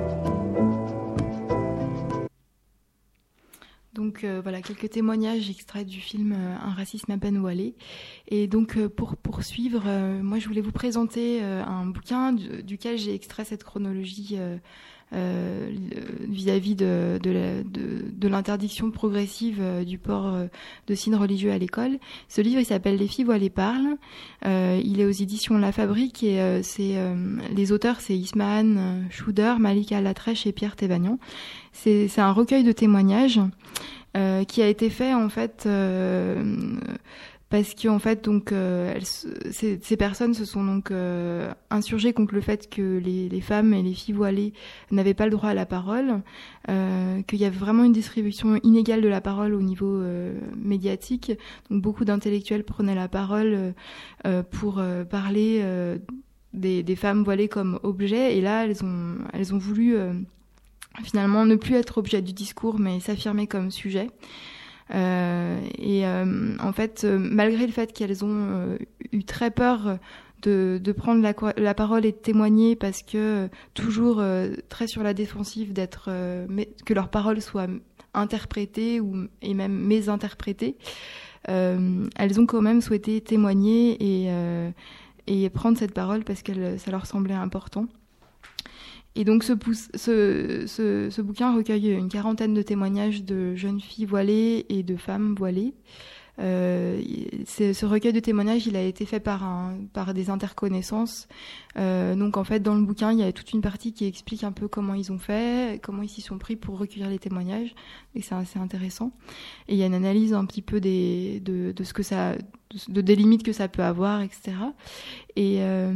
Donc euh, voilà, quelques témoignages extraits du film euh, Un racisme à peine voilé. Et donc euh, pour poursuivre, euh, moi je voulais vous présenter euh, un bouquin du, duquel j'ai extrait cette chronologie euh, euh, vis-à-vis de, de, la, de, de l'interdiction progressive euh, du port euh, de signes religieux à l'école. Ce livre il s'appelle Les filles voilées parlent. Euh, il est aux éditions La Fabrique et euh, c'est, euh, les auteurs c'est Ismahan Chouder, Malika Latrèche et Pierre Thévagnan. C'est, c'est un recueil de témoignages euh, qui a été fait en fait euh, parce que en fait donc euh, elles, ces, ces personnes se sont donc euh, insurgées contre le fait que les, les femmes et les filles voilées n'avaient pas le droit à la parole, euh, qu'il y avait vraiment une distribution inégale de la parole au niveau euh, médiatique. Donc beaucoup d'intellectuels prenaient la parole euh, pour euh, parler euh, des, des femmes voilées comme objets, et là elles ont elles ont voulu euh, finalement ne plus être objet du discours mais s'affirmer comme sujet. Euh, et euh, en fait, euh, malgré le fait qu'elles ont euh, eu très peur de, de prendre la, la parole et de témoigner parce que euh, toujours euh, très sur la défensive d'être euh, que leurs paroles soient interprétées ou, et même mésinterprétées, euh, elles ont quand même souhaité témoigner et, euh, et prendre cette parole parce que ça leur semblait important. Et donc ce, ce, ce, ce bouquin recueille une quarantaine de témoignages de jeunes filles voilées et de femmes voilées. Euh, ce recueil de témoignages, il a été fait par, un, par des interconnaissances. Euh, donc en fait, dans le bouquin, il y a toute une partie qui explique un peu comment ils ont fait, comment ils s'y sont pris pour recueillir les témoignages. Et c'est assez intéressant. Et il y a une analyse un petit peu des, de, de ce que ça, de, des limites que ça peut avoir, et cetera. Et euh,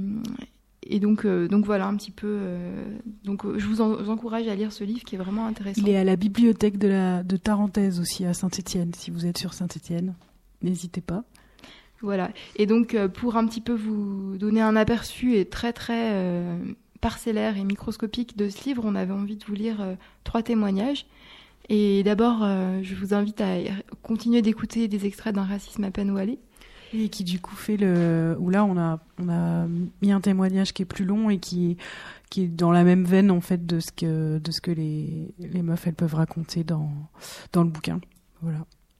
Et donc, euh, donc voilà un petit peu. Euh, donc, euh, je vous, en, vous encourage à lire ce livre qui est vraiment intéressant. Il est à la bibliothèque de la de Tarentaise aussi à Saint-Étienne. Si vous êtes sur Saint-Étienne, n'hésitez pas. Voilà. Et donc, euh, pour un petit peu vous donner un aperçu et très très euh, parcellaire et microscopique de ce livre, on avait envie de vous lire euh, trois témoignages. Et d'abord, euh, je vous invite à continuer d'écouter des extraits d'Un racisme à peine voilé. Et qui du coup fait le où là on a on a mis un témoignage qui est plus long et qui qui est dans la même veine en fait de ce que de ce que les les meufs elles peuvent raconter dans dans le bouquin. Voilà.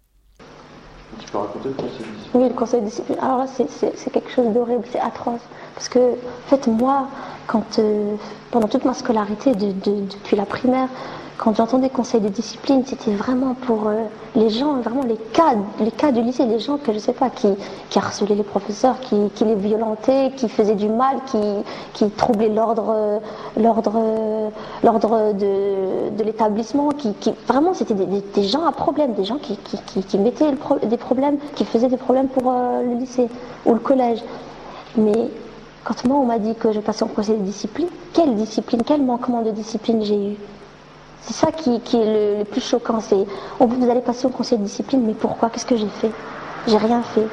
Tu peux raconter le conseil de discipline? Oui, le conseil de discipline. Alors là, c'est, c'est, c'est quelque chose d'horrible, c'est atroce. Parce que, en fait, moi, quand, euh, pendant toute ma scolarité, de, de, depuis la primaire quand j'entendais conseil de discipline, c'était vraiment pour euh, les gens, vraiment les cas, les cas du lycée, les gens que je sais pas, qui, qui harcelaient les professeurs, qui, qui les violentaient, qui faisaient du mal, qui, qui troublaient l'ordre, euh, l'ordre, euh, l'ordre de, de l'établissement, qui, qui vraiment c'était des, des, des gens à problème, des gens qui, qui, qui, qui mettaient le pro, des problèmes, qui faisaient des problèmes pour euh, le lycée ou le collège. Mais quand moi on m'a dit que je passais en conseil de discipline, quelle discipline, quel manquement de discipline j'ai eu? C'est ça qui, qui est le, le plus choquant, c'est on, vous allez passer au conseil de discipline, mais pourquoi? Qu'est-ce que j'ai fait? J'ai rien fait.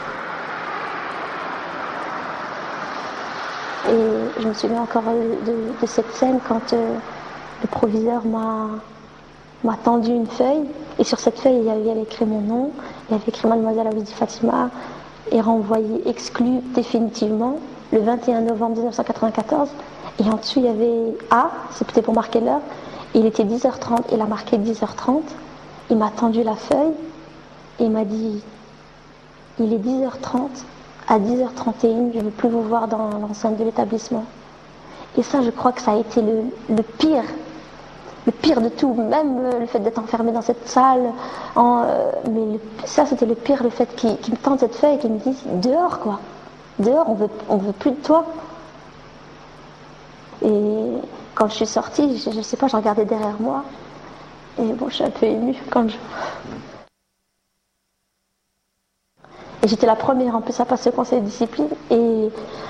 Et je me souviens encore de, de cette scène quand euh, le proviseur m'a, m'a tendu une feuille, et sur cette feuille il y avait, il y avait écrit mon nom, il y avait écrit Mademoiselle Awidi Fatima, et renvoyé, exclu définitivement, le vingt et un novembre mille neuf cent quatre-vingt-quatorze, et en dessous il y avait A, c'était pour marquer l'heure. Il était dix heures trente, il a marqué dix heures trente, il m'a tendu la feuille et il m'a dit il est dix heures trente, à dix heures trente et une, je ne veux plus vous voir dans l'enceinte de l'établissement. Et ça, je crois que ça a été le, le pire, le pire de tout, même le fait d'être enfermé dans cette salle, en, euh, mais le, ça c'était le pire, le fait qu'il, qu'il me tende cette feuille et qu'il me dise dehors quoi, dehors, on veut, on veut plus de toi. Et quand je suis sortie, je, je sais pas, je regardais derrière moi. Et bon, je suis un peu émue quand je... Et j'étais la première en plus à passer au conseil de discipline. Et euh,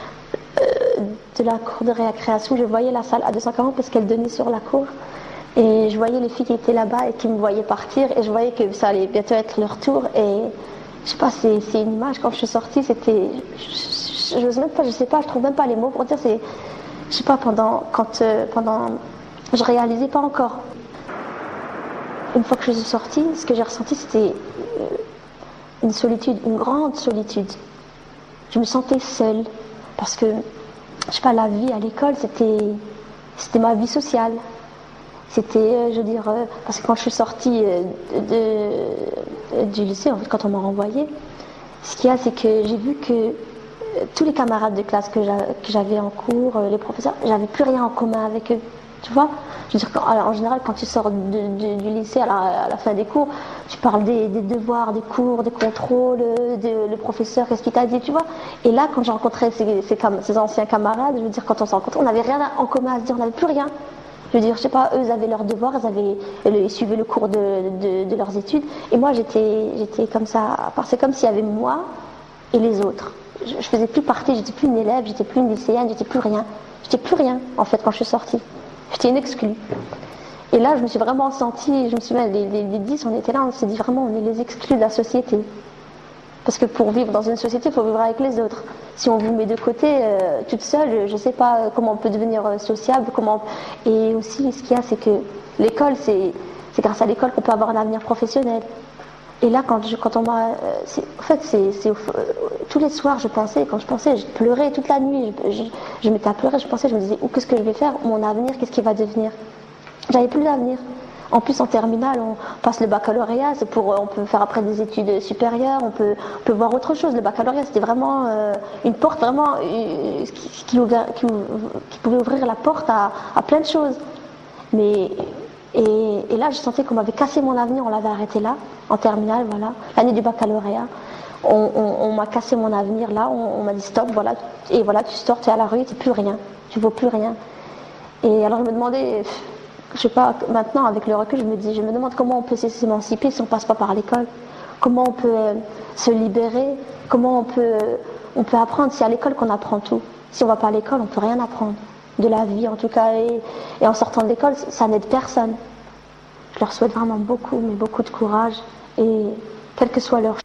de la cour de récréation, je voyais la salle à deux cent quarante parce qu'elle donnait sur la cour. Et je voyais les filles qui étaient là-bas et qui me voyaient partir. Et je voyais que ça allait bientôt être leur tour. Et je sais pas, c'est, c'est une image. Quand je suis sortie, c'était... Je, je, je, même pas, je sais pas, je trouve même pas les mots pour dire, c'est... Je sais pas, pendant, quand, euh, pendant, je réalisais pas encore. Une fois que je suis sortie, ce que j'ai ressenti, c'était euh, une solitude, une grande solitude. Je me sentais seule, parce que, je sais pas, la vie à l'école, c'était, c'était ma vie sociale. C'était, euh, je veux dire, euh, parce que quand je suis sortie euh, de, de, du lycée, en fait, quand on m'a renvoyée, ce qu'il y a, c'est que j'ai vu que tous les camarades de classe que j'avais en cours, les professeurs, j'avais plus rien en commun avec eux, tu vois. Je veux dire, en général, quand tu sors de, de, du lycée à la, à la fin des cours, tu parles des, des devoirs, des cours, des contrôles, de, le professeur, qu'est-ce qu'il t'a dit, tu vois. Et là, quand j'ai rencontré ces, ces, ces anciens camarades, je veux dire, quand on s'est rencontrés, on n'avait rien en commun à se dire, on n'avait plus rien. Je veux dire, je sais pas, eux, ils avaient leurs devoirs, ils, avaient, ils suivaient le cours de, de, de leurs études, et moi, j'étais, j'étais comme ça, c'est comme s'il y avait moi et les autres. Je, je faisais plus partie, j'étais plus une élève, j'étais plus une lycéenne, j'étais plus rien. J'étais plus rien, en fait, quand je suis sortie. J'étais une exclue. Et là, je me suis vraiment sentie, je me souviens, les, les, les dix, on était là, on s'est dit vraiment, on est les exclus de la société. Parce que pour vivre dans une société, il faut vivre avec les autres. Si on vous met de côté, euh, toute seule, je sais pas comment on peut devenir euh, sociable, comment... Et aussi, ce qu'il y a, c'est que l'école, c'est, c'est grâce à l'école qu'on peut avoir un avenir professionnel. Et là, quand, je, quand on m'a... Euh, en fait, c'est, c'est, euh, tous les soirs, je pensais, quand je pensais, je pleurais toute la nuit, je, je, je m'étais à pleurer, je pensais, je me disais, oh, qu'est-ce que je vais faire? Mon avenir, qu'est-ce qu'il va devenir? J'avais plus d'avenir. En plus, en terminale, on passe le baccalauréat, c'est pour, on peut faire après des études supérieures, on peut, on peut voir autre chose. Le baccalauréat, c'était vraiment euh, une porte, vraiment, euh, qui, qui, ouvert, qui, qui pouvait ouvrir la porte à, à plein de choses. Mais... Et, et là, je sentais qu'on m'avait cassé mon avenir, on l'avait arrêté là, en terminale, voilà, l'année du baccalauréat. On, on, on m'a cassé mon avenir là, on, on m'a dit stop, voilà, et voilà, tu sors, tu es à la rue, tu n'es plus rien, tu vaux plus rien. Et alors je me demandais, je sais pas, maintenant avec le recul, je me dis, je me demande comment on peut s'émanciper si on passe pas par l'école, comment on peut euh, se libérer, comment on peut, euh, on peut apprendre, c'est à l'école qu'on apprend tout. Si on va pas à l'école, on peut rien apprendre. De la vie en tout cas, et, et en sortant de l'école, ça n'aide personne. Je leur souhaite vraiment beaucoup, mais beaucoup de courage, et quel que soit leur...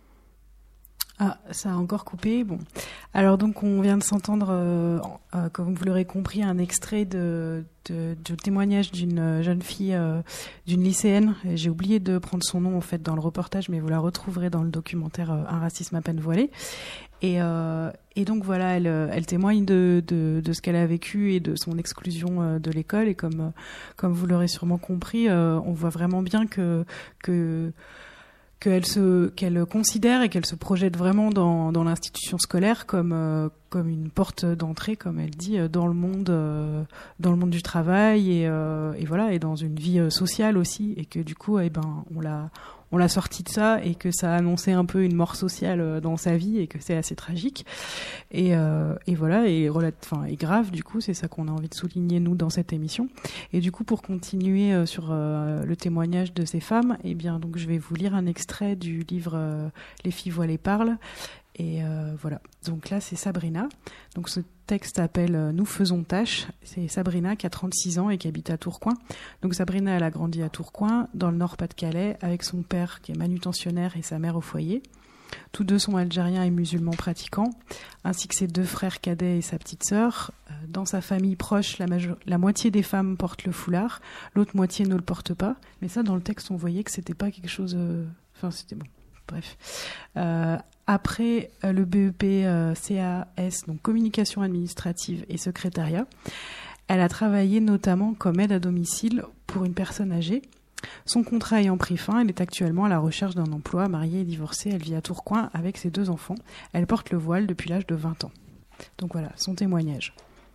Ah, ça a encore coupé, bon. Alors donc on vient de s'entendre, euh, euh, comme vous l'aurez compris, un extrait de, de, du témoignage d'une jeune fille, euh, d'une lycéenne. J'ai oublié de prendre son nom en fait dans le reportage, mais vous la retrouverez dans le documentaire euh, Un racisme à peine voilé. Et, euh, et donc voilà, elle, elle témoigne de, de, de ce qu'elle a vécu et de son exclusion de l'école. Et comme, comme vous l'aurez sûrement compris, euh, on voit vraiment bien que, que, qu'elle se, qu'elle considère et qu'elle se projette vraiment dans, dans l'institution scolaire comme, euh, comme une porte d'entrée, comme elle dit, dans le monde, euh, dans le monde du travail et, euh, et voilà, et dans une vie sociale aussi, et que du coup, eh ben, on l'a, on l'a sorti de ça et que ça a annoncé un peu une mort sociale dans sa vie et que c'est assez tragique. Et, euh, et voilà, et, enfin, et grave, du coup, c'est ça qu'on a envie de souligner, nous, dans cette émission. Et du coup, pour continuer euh, sur euh, le témoignage de ces femmes, eh bien, donc, je vais vous lire un extrait du livre euh, Les filles voilées parlent. Et euh, voilà. Donc là, c'est Sabrina. Donc ce texte s'appelle euh, Nous faisons tâche. C'est Sabrina qui a trente-six ans et qui habite à Tourcoing. Donc Sabrina, elle a grandi à Tourcoing, dans le Nord-Pas-de-Calais, avec son père qui est manutentionnaire et sa mère au foyer. Tous deux sont algériens et musulmans pratiquants, ainsi que ses deux frères cadets et sa petite sœur. Dans sa famille proche, la, major- la moitié des femmes portent le foulard, l'autre moitié ne le porte pas. Mais ça, dans le texte, on voyait que c'était pas quelque chose... Euh... Enfin, c'était bon. Bref. Euh, après euh, le B E P euh, C A S, donc communication administrative et secrétariat, elle a travaillé notamment comme aide à domicile pour une personne âgée. Son contrat ayant pris fin, elle est actuellement à la recherche d'un emploi, mariée et divorcée. Elle vit à Tourcoing avec ses deux enfants. Elle porte le voile depuis l'âge de vingt ans. Donc voilà, son témoignage.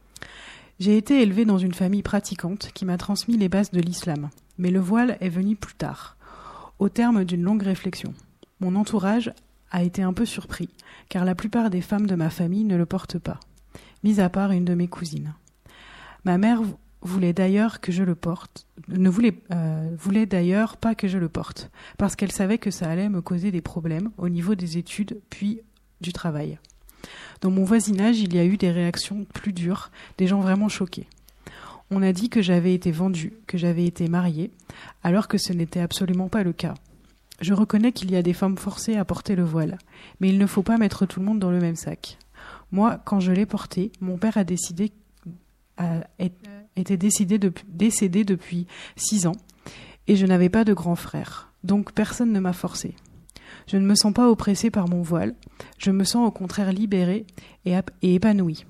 J'ai été élevée dans une famille pratiquante qui m'a transmis les bases de l'islam. Mais le voile est venu plus tard, au terme d'une longue réflexion. Mon entourage a été un peu surpris, car la plupart des femmes de ma famille ne le portent pas, mis à part une de mes cousines. Ma mère voulait d'ailleurs que je le porte, ne voulait, euh, voulait d'ailleurs pas que je le porte, parce qu'elle savait que ça allait me causer des problèmes au niveau des études, puis du travail. Dans mon voisinage, il y a eu des réactions plus dures, des gens vraiment choqués. On a dit que j'avais été vendue, que j'avais été mariée, alors que ce n'était absolument pas le cas. Je reconnais qu'il y a des femmes forcées à porter le voile, mais il ne faut pas mettre tout le monde dans le même sac. Moi, quand je l'ai porté, mon père a décidé, a, était décidé de, décédé depuis six ans, et je n'avais pas de grand frère, donc personne ne m'a forcée. Je ne me sens pas oppressée par mon voile, je me sens au contraire libérée et, et épanouie.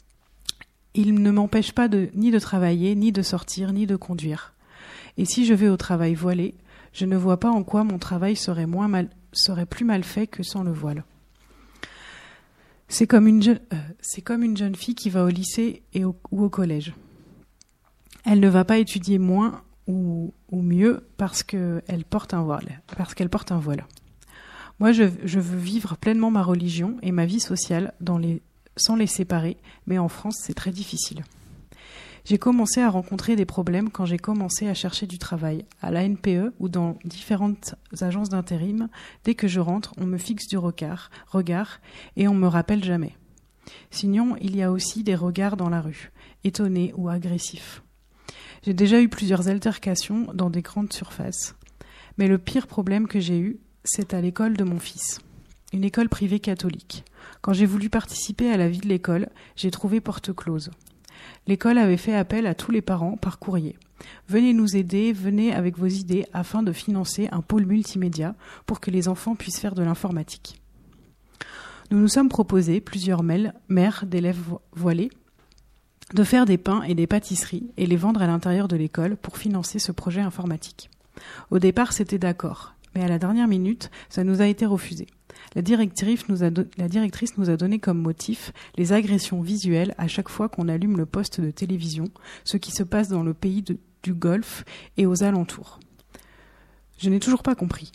Il ne m'empêche pas de, ni de travailler, ni de sortir, ni de conduire. Et si je vais au travail voilé, je ne vois pas en quoi mon travail serait, moins mal, serait plus mal fait que sans le voile. C'est comme une jeune, euh, c'est comme une jeune fille qui va au lycée et au, ou au collège. Elle ne va pas étudier moins ou, ou mieux parce qu'elle porte un voile. Parce qu'elle porte un voile. Moi, je, je veux vivre pleinement ma religion et ma vie sociale dans les, sans les séparer, mais en France, c'est très difficile. J'ai commencé à rencontrer des problèmes quand j'ai commencé à chercher du travail, à l'A N P E ou dans différentes agences d'intérim. Dès que je rentre, on me fixe du regard, regard et on me rappelle jamais. Sinon, il y a aussi des regards dans la rue, étonnés ou agressifs. J'ai déjà eu plusieurs altercations dans des grandes surfaces. Mais le pire problème que j'ai eu, c'est à l'école de mon fils, une école privée catholique. Quand j'ai voulu participer à la vie de l'école, j'ai trouvé porte close. L'école avait fait appel à tous les parents par courrier. Venez nous aider, venez avec vos idées afin de financer un pôle multimédia pour que les enfants puissent faire de l'informatique. Nous nous sommes proposés, plusieurs mères d'élèves voilés, de faire des pains et des pâtisseries et les vendre à l'intérieur de l'école pour financer ce projet informatique. Au départ, c'était d'accord, mais à la dernière minute, ça nous a été refusé. La directrice, nous a do- la directrice nous a donné comme motif les agressions visuelles à chaque fois qu'on allume le poste de télévision, ce qui se passe dans le pays de, du Golfe et aux alentours. Je n'ai toujours pas compris.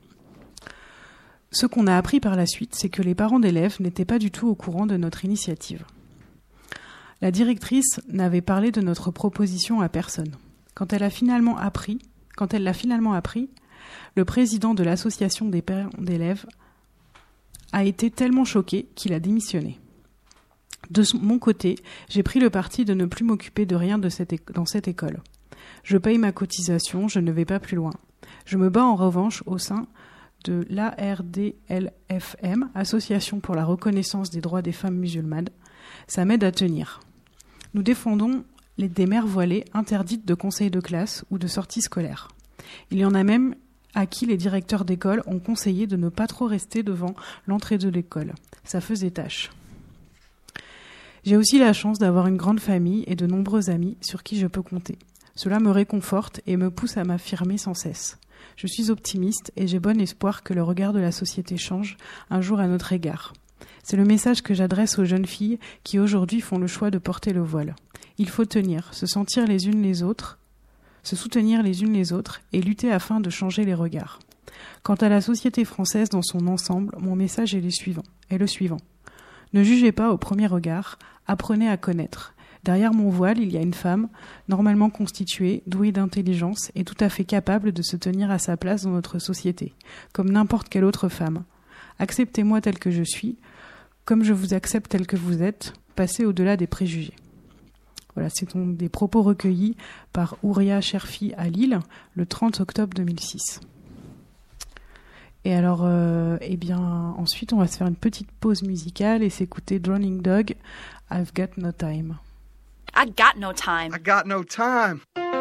Ce qu'on a appris par la suite, c'est que les parents d'élèves n'étaient pas du tout au courant de notre initiative. La directrice n'avait parlé de notre proposition à personne. Quand elle a finalement appris, quand elle l'a finalement appris, le président de l'association des parents d'élèves a été tellement choqué qu'il a démissionné. De mon côté, j'ai pris le parti de ne plus m'occuper de rien de cette é- dans cette école. Je paye ma cotisation, je ne vais pas plus loin. Je me bats en revanche au sein de l'A R D L F M, Association pour la reconnaissance des droits des femmes musulmanes. Ça m'aide à tenir. Nous défendons les, des mères voilées interdites de conseils de classe ou de sorties scolaires. Il y en a même à qui les directeurs d'école ont conseillé de ne pas trop rester devant l'entrée de l'école. Ça faisait tâche. J'ai aussi la chance d'avoir une grande famille et de nombreux amis sur qui je peux compter. Cela me réconforte et me pousse à m'affirmer sans cesse. Je suis optimiste et j'ai bon espoir que le regard de la société change un jour à notre égard. C'est le message que j'adresse aux jeunes filles qui aujourd'hui font le choix de porter le voile. Il faut tenir, se sentir les unes les autres, se soutenir les unes les autres et lutter afin de changer les regards. Quant à la société française dans son ensemble, mon message est le suivant. Est le suivant. Ne jugez pas au premier regard, apprenez à connaître. Derrière mon voile, il y a une femme, normalement constituée, douée d'intelligence et tout à fait capable de se tenir à sa place dans notre société, comme n'importe quelle autre femme. Acceptez-moi tel que je suis, comme je vous accepte tel que vous êtes, passez au-delà des préjugés. Voilà, c'est donc des propos recueillis par Ouria Cherfi à Lille, le trente octobre deux mille six. Et alors, euh, eh bien, ensuite, on va se faire une petite pause musicale et s'écouter Drowning Dog, I've Got No Time. I got no time. I got no time.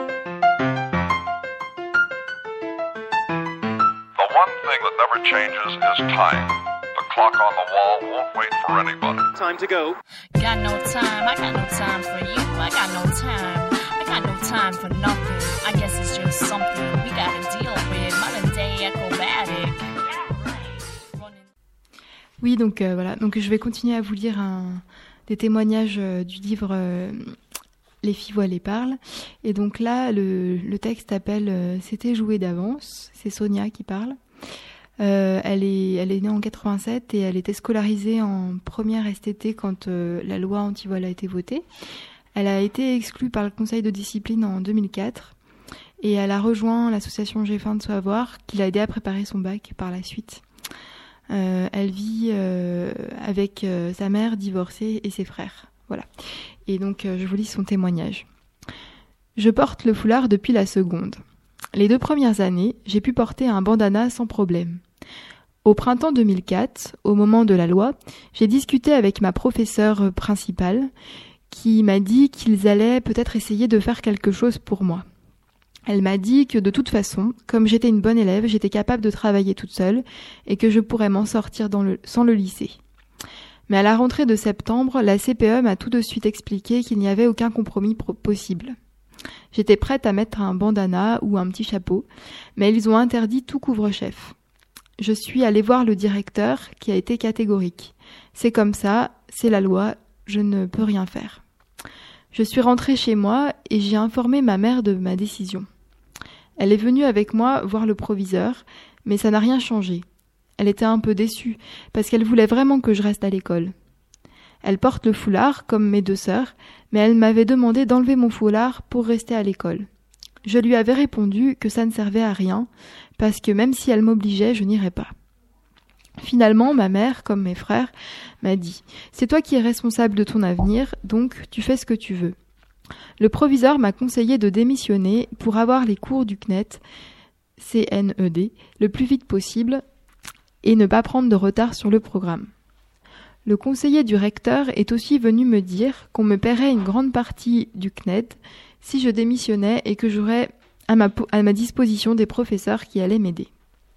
The one thing that never changes is time. The clock on the wall won't wait for anybody. Time to go. Got no time. I got no time for you. I got no time. I got no time for nothing. I guess it's just something we gotta deal with. Modern day acrobatic. Oui, donc euh, voilà. Donc je vais continuer à vous lire un, des témoignages euh, du livre euh, Les filles voilées parlent. Et donc là, le, le texte s'appelle euh, C'était joué d'avance. C'est Sonia qui parle. Euh, elle est, elle est née en quatre-vingt-sept et elle était scolarisée en première S T T quand euh, la loi anti-voile a été votée. Elle a été exclue par le conseil de discipline en deux mille quatre et elle a rejoint l'association J'ai faim de savoir qui l'a aidée à préparer son bac par la suite. Euh, elle vit euh, avec euh, sa mère divorcée et ses frères. Voilà. Et donc euh, je vous lis son témoignage. Je porte le foulard depuis la seconde. Les deux premières années, j'ai pu porter un bandana sans problème. Au printemps deux mille quatre, au moment de la loi, j'ai discuté avec ma professeure principale qui m'a dit qu'ils allaient peut-être essayer de faire quelque chose pour moi. Elle m'a dit que de toute façon, comme j'étais une bonne élève, j'étais capable de travailler toute seule et que je pourrais m'en sortir dans le, sans le lycée. Mais à la rentrée de septembre, la C P E m'a tout de suite expliqué qu'il n'y avait aucun compromis pro- possible. J'étais prête à mettre un bandana ou un petit chapeau, mais ils ont interdit tout couvre-chef. Je suis allée voir le directeur qui a été catégorique. C'est comme ça, c'est la loi, je ne peux rien faire. Je suis rentrée chez moi et j'ai informé ma mère de ma décision. Elle est venue avec moi voir le proviseur, mais ça n'a rien changé. Elle était un peu déçue, parce qu'elle voulait vraiment que je reste à l'école. Elle porte le foulard, comme mes deux sœurs, mais elle m'avait demandé d'enlever mon foulard pour rester à l'école. Je lui avais répondu que ça ne servait à rien, parce que même si elle m'obligeait, je n'irais pas. Finalement, ma mère, comme mes frères, m'a dit « C'est toi qui es responsable de ton avenir, donc tu fais ce que tu veux. » Le proviseur m'a conseillé de démissionner pour avoir les cours du C N E D, C N E D, le plus vite possible et ne pas prendre de retard sur le programme. Le conseiller du recteur est aussi venu me dire qu'on me paierait une grande partie du C N E D si je démissionnais et que j'aurais à ma, à ma disposition des professeurs qui allaient m'aider.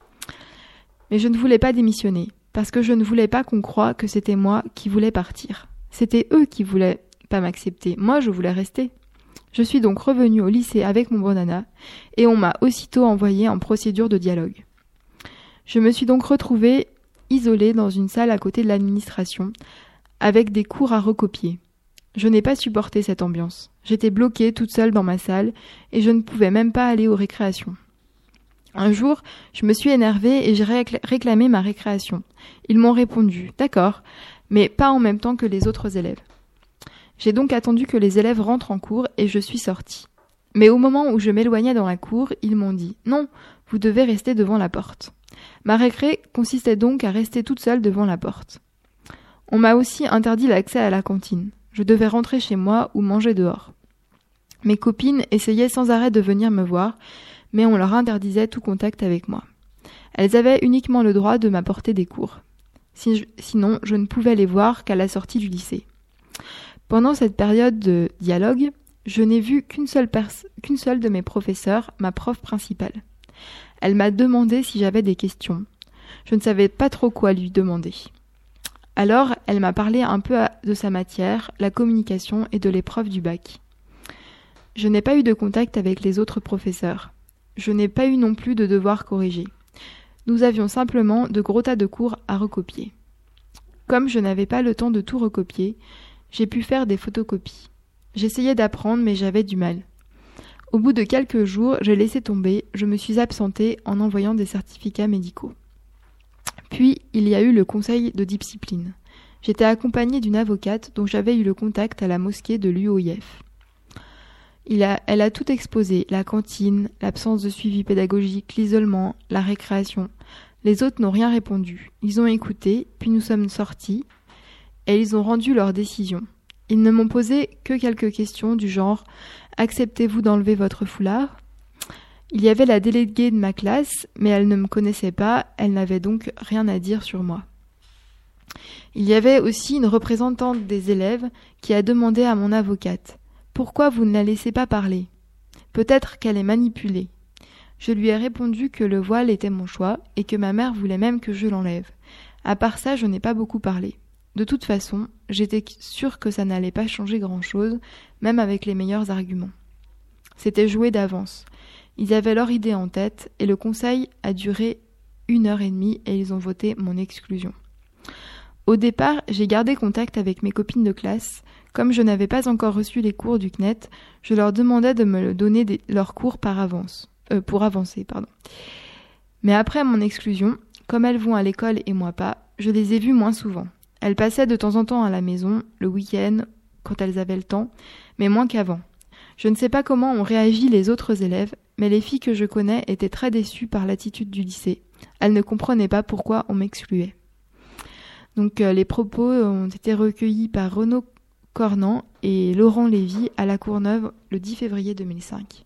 Mais je ne voulais pas démissionner, parce que je ne voulais pas qu'on croie que c'était moi qui voulais partir. C'était eux qui voulaient pas m'accepter, moi je voulais rester. Je suis donc revenue au lycée avec mon bandana, et on m'a aussitôt envoyée en procédure de dialogue. Je me suis donc retrouvée isolée dans une salle à côté de l'administration, avec des cours à recopier. Je n'ai pas supporté cette ambiance. J'étais bloquée toute seule dans ma salle, et je ne pouvais même pas aller aux récréations. Un jour, je me suis énervée et j'ai réclamé ma récréation. Ils m'ont répondu « D'accord, mais pas en même temps que les autres élèves. » J'ai donc attendu que les élèves rentrent en cours et je suis sortie. Mais au moment où je m'éloignais dans la cour, ils m'ont dit « Non, vous devez rester devant la porte. » Ma récré consistait donc à rester toute seule devant la porte. On m'a aussi interdit l'accès à la cantine. Je devais rentrer chez moi ou manger dehors. Mes copines essayaient sans arrêt de venir me voir, mais on leur interdisait tout contact avec moi. Elles avaient uniquement le droit de m'apporter des cours. Si je, sinon, je ne pouvais les voir qu'à la sortie du lycée. Pendant cette période de dialogue, je n'ai vu qu'une seule, pers- qu'une seule de mes professeurs, ma prof principale. Elle m'a demandé si j'avais des questions. Je ne savais pas trop quoi lui demander. Alors, elle m'a parlé un peu de sa matière, la communication et de l'épreuve du bac. Je n'ai pas eu de contact avec les autres professeurs. Je n'ai pas eu non plus de devoirs corrigés. Nous avions simplement de gros tas de cours à recopier. Comme je n'avais pas le temps de tout recopier, j'ai pu faire des photocopies. J'essayais d'apprendre, mais j'avais du mal. Au bout de quelques jours, j'ai laissé tomber, je me suis absentée en envoyant des certificats médicaux. Puis, il y a eu le conseil de discipline. J'étais accompagnée d'une avocate dont j'avais eu le contact à la mosquée de l'U O I F. Il a, elle a tout exposé, la cantine, l'absence de suivi pédagogique, l'isolement, la récréation. Les autres n'ont rien répondu. Ils ont écouté, puis nous sommes sortis, et ils ont rendu leur décision. Ils ne m'ont posé que quelques questions du genre « Acceptez-vous d'enlever votre foulard ?» Il y avait la déléguée de ma classe, mais elle ne me connaissait pas, elle n'avait donc rien à dire sur moi. Il y avait aussi une représentante des élèves qui a demandé à mon avocate « Pourquoi vous ne la laissez pas parler ? Peut-être qu'elle est manipulée. » Je lui ai répondu que le voile était mon choix et que ma mère voulait même que je l'enlève. À part ça, je n'ai pas beaucoup parlé. De toute façon, j'étais sûre que ça n'allait pas changer grand-chose, même avec les meilleurs arguments. C'était joué d'avance. Ils avaient leur idée en tête et le conseil a duré une heure et demie et ils ont voté mon exclusion. Au départ, j'ai gardé contact avec mes copines de classe. Comme je n'avais pas encore reçu les cours du C N E T, je leur demandais de me donner des, leurs cours par avance, euh, pour avancer. Pardon. Mais après mon exclusion, comme elles vont à l'école et moi pas, je les ai vues moins souvent. Elles passaient de temps en temps à la maison, le week-end, quand elles avaient le temps, mais moins qu'avant. Je ne sais pas comment ont réagi les autres élèves, mais les filles que je connais étaient très déçues par l'attitude du lycée. Elles ne comprenaient pas pourquoi on m'excluait. Donc euh, les propos ont été recueillis par Renaud Cornan et Laurent Lévy à La Courneuve le dix février deux mille cinq.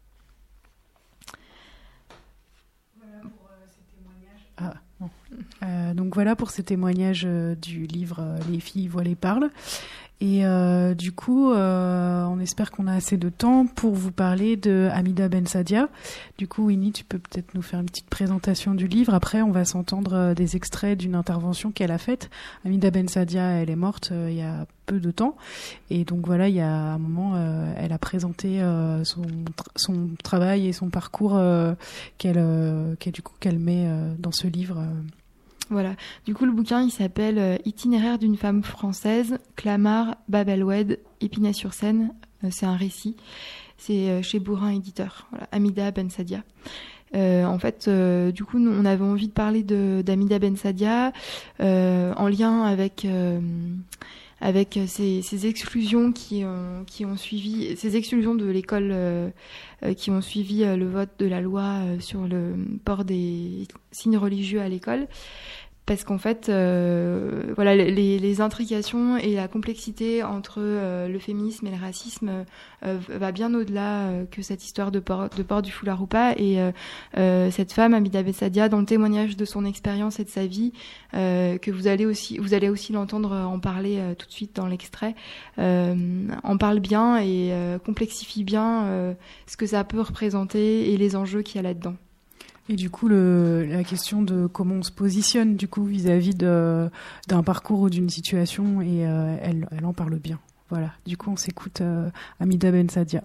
Ah, non. Euh, donc voilà pour ces témoignages euh, du livre euh, Les filles voient et parlent. Et euh, du coup, euh, on espère qu'on a assez de temps pour vous parler de Hamida Bensadia. Du coup, Winnie, tu peux peut-être nous faire une petite présentation du livre. Après, on va s'entendre euh, des extraits d'une intervention qu'elle a faite. Hamida Bensadia, elle est morte euh, il y a peu de temps. Et donc voilà, il y a un moment, euh, elle a présenté euh, son, son travail et son parcours euh, qu'elle, euh, qu'elle, du coup, qu'elle met euh, dans ce livre. Euh. Voilà. Du coup, le bouquin, il s'appelle euh, Itinéraire d'une femme française, Clamart, Bab El-Oued, Épinay-sur-Seine. Euh, c'est un récit. C'est euh, chez Bourrin Éditeur. Voilà. Hamida Bensadia. Euh, en fait, euh, du coup, nous, on avait envie de parler de, d'Hamida Bensadia euh, en lien avec euh, avec ces, ces exclusions qui ont qui ont suivi, ces exclusions de l'école euh, euh, qui ont suivi euh, le vote de la loi euh, sur le port des signes religieux à l'école. Parce qu'en fait, euh, voilà, les, les intrications et la complexité entre euh, le féminisme et le racisme euh, va bien au-delà euh, que cette histoire de port, de port du foulard ou pas. Et euh, euh, cette femme, Hamida Bensadia, dans le témoignage de son expérience et de sa vie, euh, que vous allez aussi, vous allez aussi l'entendre en parler euh, tout de suite dans l'extrait, euh, en parle bien et euh, complexifie bien euh, ce que ça peut représenter et les enjeux qu'il y a là-dedans. Et du coup, le, la question de comment on se positionne du coup vis-à-vis de, d'un parcours ou d'une situation, et euh, elle, elle en parle bien. Voilà. Du coup, on s'écoute euh, Hamida Bensadia.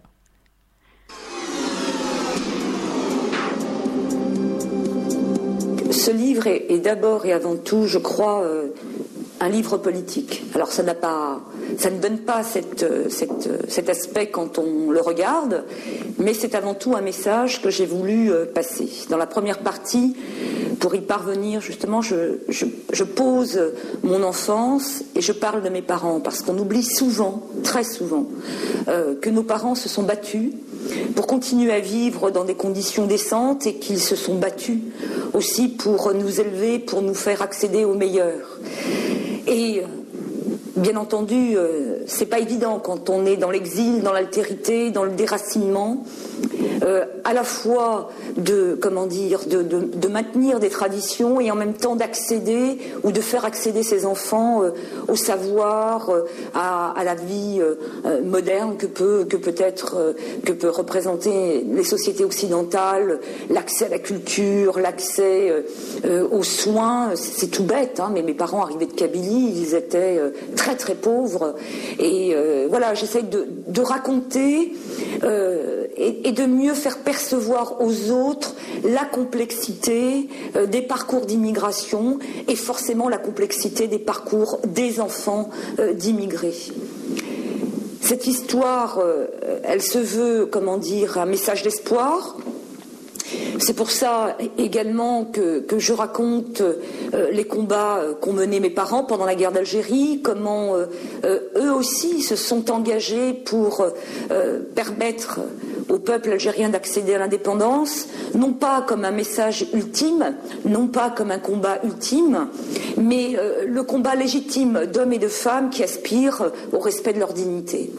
Ce livre est, est d'abord et avant tout, je crois, euh, un livre politique. Alors ça n'a pas, ça ne donne pas cette, cette, cet aspect quand on le regarde, mais c'est avant tout un message que j'ai voulu passer. Dans la première partie, pour y parvenir, justement, je, je, je pose mon enfance et je parle de mes parents, parce qu'on oublie souvent, très souvent, euh, que nos parents se sont battus pour continuer à vivre dans des conditions décentes et qu'ils se sont battus aussi pour nous élever, pour nous faire accéder au meilleur. Et bien entendu, euh, c'est pas évident quand on est dans l'exil, dans l'altérité, dans le déracinement, euh, à la fois de, comment dire, de, de, de maintenir des traditions et en même temps d'accéder ou de faire accéder ses enfants euh, au savoir, euh, à, à la vie euh, moderne que peut, que peut être, euh, que peut représenter les sociétés occidentales, l'accès à la culture, l'accès euh, euh, aux soins. C'est tout bête, hein, mais mes parents arrivaient de Kabylie, ils étaient euh, très très pauvres, et euh, voilà, j'essaie de, de raconter euh, et, et de mieux faire percevoir aux autres la complexité euh, des parcours d'immigration et forcément la complexité des parcours des enfants euh, d'immigrés. Cette histoire, euh, elle se veut, comment dire, un message d'espoir. C'est pour ça également que, que je raconte euh, les combats euh, qu'ont menés mes parents pendant la guerre d'Algérie, comment euh, euh, eux aussi se sont engagés pour euh, permettre au peuple algérien d'accéder à l'indépendance, non pas comme un message ultime, non pas comme un combat ultime, mais euh, le combat légitime d'hommes et de femmes qui aspirent au respect de leur dignité.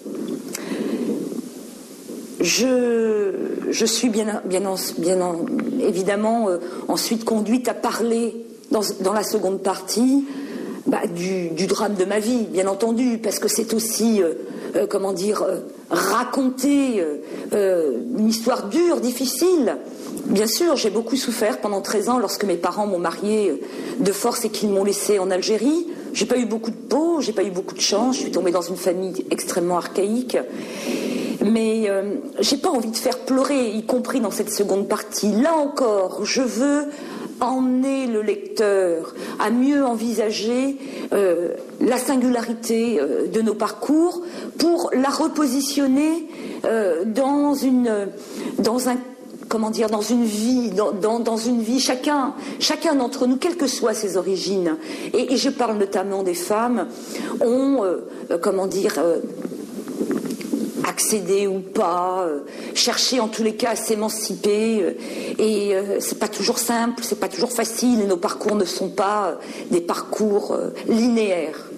Je, je suis bien, bien, bien évidemment euh, ensuite conduite à parler dans, dans la seconde partie bah, du, du drame de ma vie, bien entendu, parce que c'est aussi, euh, euh, comment dire, euh, raconter euh, une histoire dure, difficile. Bien sûr, j'ai beaucoup souffert pendant treize ans lorsque mes parents m'ont mariée de force et qu'ils m'ont laissée en Algérie. J'ai pas eu beaucoup de peau, j'ai pas eu beaucoup de chance, je suis tombée dans une famille extrêmement archaïque. Mais euh, j'ai pas envie de faire pleurer, y compris dans cette seconde partie. Là encore, je veux emmener le lecteur à mieux envisager euh, la singularité euh, de nos parcours pour la repositionner euh, dans une, dans un, comment dire, dans une vie, dans, dans, dans une vie, chacun, chacun d'entre nous, quelles que soient ses origines, et, et je parle notamment des femmes, ont, euh, euh, comment dire, euh, accéder ou pas, euh, chercher en tous les cas à s'émanciper, euh, et euh, c'est pas toujours simple, c'est pas toujours facile, et nos parcours ne sont pas euh, des parcours euh, linéaires.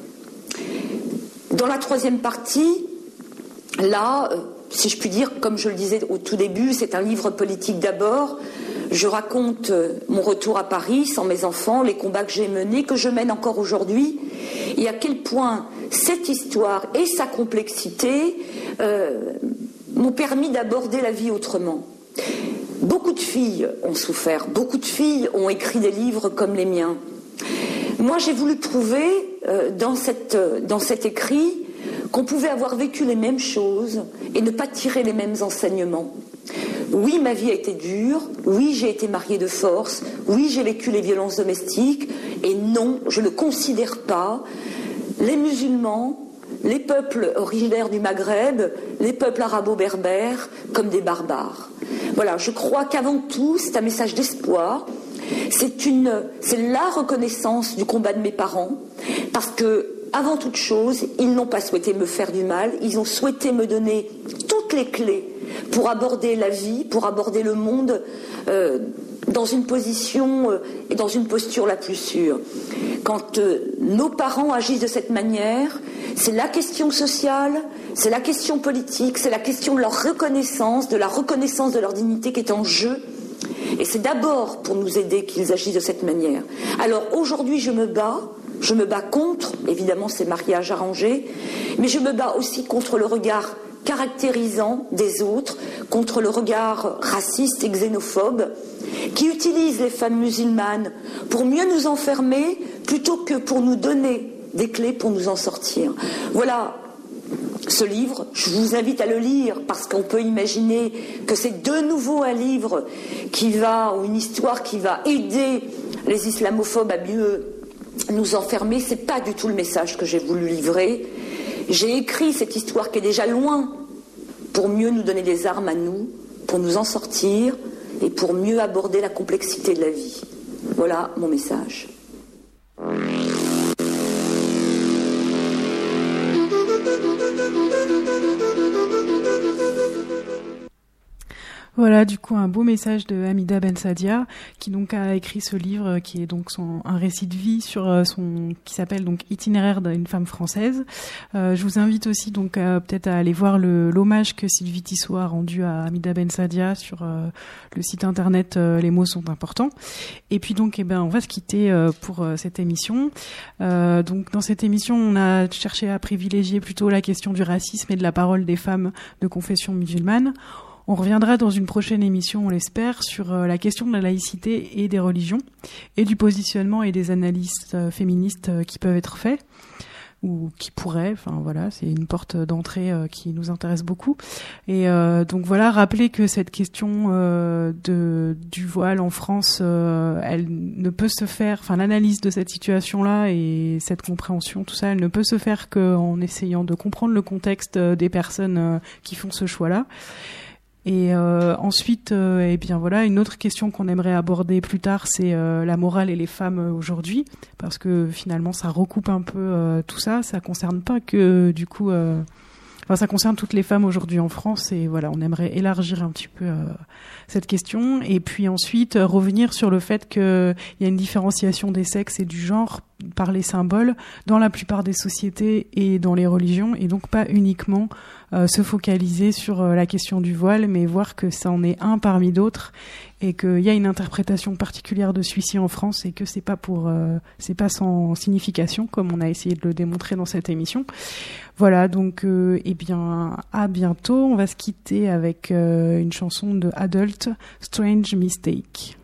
Dans la troisième partie, là, euh, si je puis dire, comme je le disais au tout début, c'est un livre politique d'abord. Je raconte euh, mon retour à Paris sans mes enfants, les combats que j'ai menés, que je mène encore aujourd'hui, et à quel point cette histoire et sa complexité euh, m'ont permis d'aborder la vie autrement. Beaucoup de filles ont souffert, beaucoup de filles ont écrit des livres comme les miens. Moi, j'ai voulu prouver euh, dans, cette, euh, dans cet écrit qu'on pouvait avoir vécu les mêmes choses et ne pas tirer les mêmes enseignements. Oui, ma vie a été dure, oui, j'ai été mariée de force, oui, j'ai vécu les violences domestiques, et non, je ne considère pas les musulmans, les peuples originaires du Maghreb, les peuples arabo-berbères comme des barbares. Voilà, je crois qu'avant tout, c'est un message d'espoir, c'est une, c'est la reconnaissance du combat de mes parents, parce que, avant toute chose, ils n'ont pas souhaité me faire du mal, ils ont souhaité me donner toutes les clés pour aborder la vie, pour aborder le monde euh, dans une position euh, et dans une posture la plus sûre. Quand euh, nos parents agissent de cette manière, c'est la question sociale, c'est la question politique, c'est la question de leur reconnaissance, de la reconnaissance de leur dignité qui est en jeu. Et c'est d'abord pour nous aider qu'ils agissent de cette manière. Alors aujourd'hui, je me bats. Je me bats contre, évidemment, ces mariages arrangés, mais je me bats aussi contre le regard caractérisant des autres, contre le regard raciste et xénophobe, qui utilise les femmes musulmanes pour mieux nous enfermer plutôt que pour nous donner des clés pour nous en sortir. Voilà ce livre, je vous invite à le lire parce qu'on peut imaginer que c'est de nouveau un livre qui va, ou une histoire qui va aider les islamophobes à mieux nous enfermer. C'est pas du tout le message que j'ai voulu livrer. J'ai écrit cette histoire qui est déjà loin pour mieux nous donner des armes à nous, pour nous en sortir et pour mieux aborder la complexité de la vie. Voilà mon message. Voilà, du coup, un beau message de Hamida Bensadia, qui donc a écrit ce livre, qui est donc son, un récit de vie sur son, qui s'appelle donc Itinéraire d'une femme française. Euh, je vous invite aussi donc à, peut-être à aller voir le, l'hommage que Sylvie Tissot a rendu à Hamida Bensadia sur euh, le site internet euh, Les mots sont importants. Et puis donc, eh ben, on va se quitter euh, pour euh, cette émission. Euh, donc, dans cette émission, on a cherché à privilégier plutôt la question du racisme et de la parole des femmes de confession musulmane. On reviendra dans une prochaine émission, on l'espère, sur la question de la laïcité et des religions, et du positionnement et des analyses féministes qui peuvent être faits. ou qui pourrait. Enfin voilà, c'est une porte d'entrée euh, qui nous intéresse beaucoup. Et euh, donc voilà, rappeler que cette question euh, de du voile en France, euh, elle ne peut se faire. Enfin, l'analyse de cette situation-là et cette compréhension, tout ça, elle ne peut se faire qu'en essayant de comprendre le contexte des personnes euh, qui font ce choix-là. Et euh, ensuite, euh, eh bien voilà, une autre question qu'on aimerait aborder plus tard, c'est euh, la morale et les femmes aujourd'hui, parce que finalement, ça recoupe un peu euh, tout ça. Ça concerne pas que du coup, euh, enfin, ça concerne toutes les femmes aujourd'hui en France. Et voilà, on aimerait élargir un petit peu euh, cette question. Et puis ensuite, euh, revenir sur le fait qu'il y a une différenciation des sexes et du genre par les symboles dans la plupart des sociétés et dans les religions, et donc pas uniquement euh, se focaliser sur euh, la question du voile, mais voir que ça en est un parmi d'autres et qu'il y a une interprétation particulière de celui-ci en France et que c'est pas pour euh, c'est pas sans signification, comme on a essayé de le démontrer dans cette émission. Voilà, donc euh, eh bien à bientôt. On va se quitter avec euh, une chanson de Adult, Strange Mistake.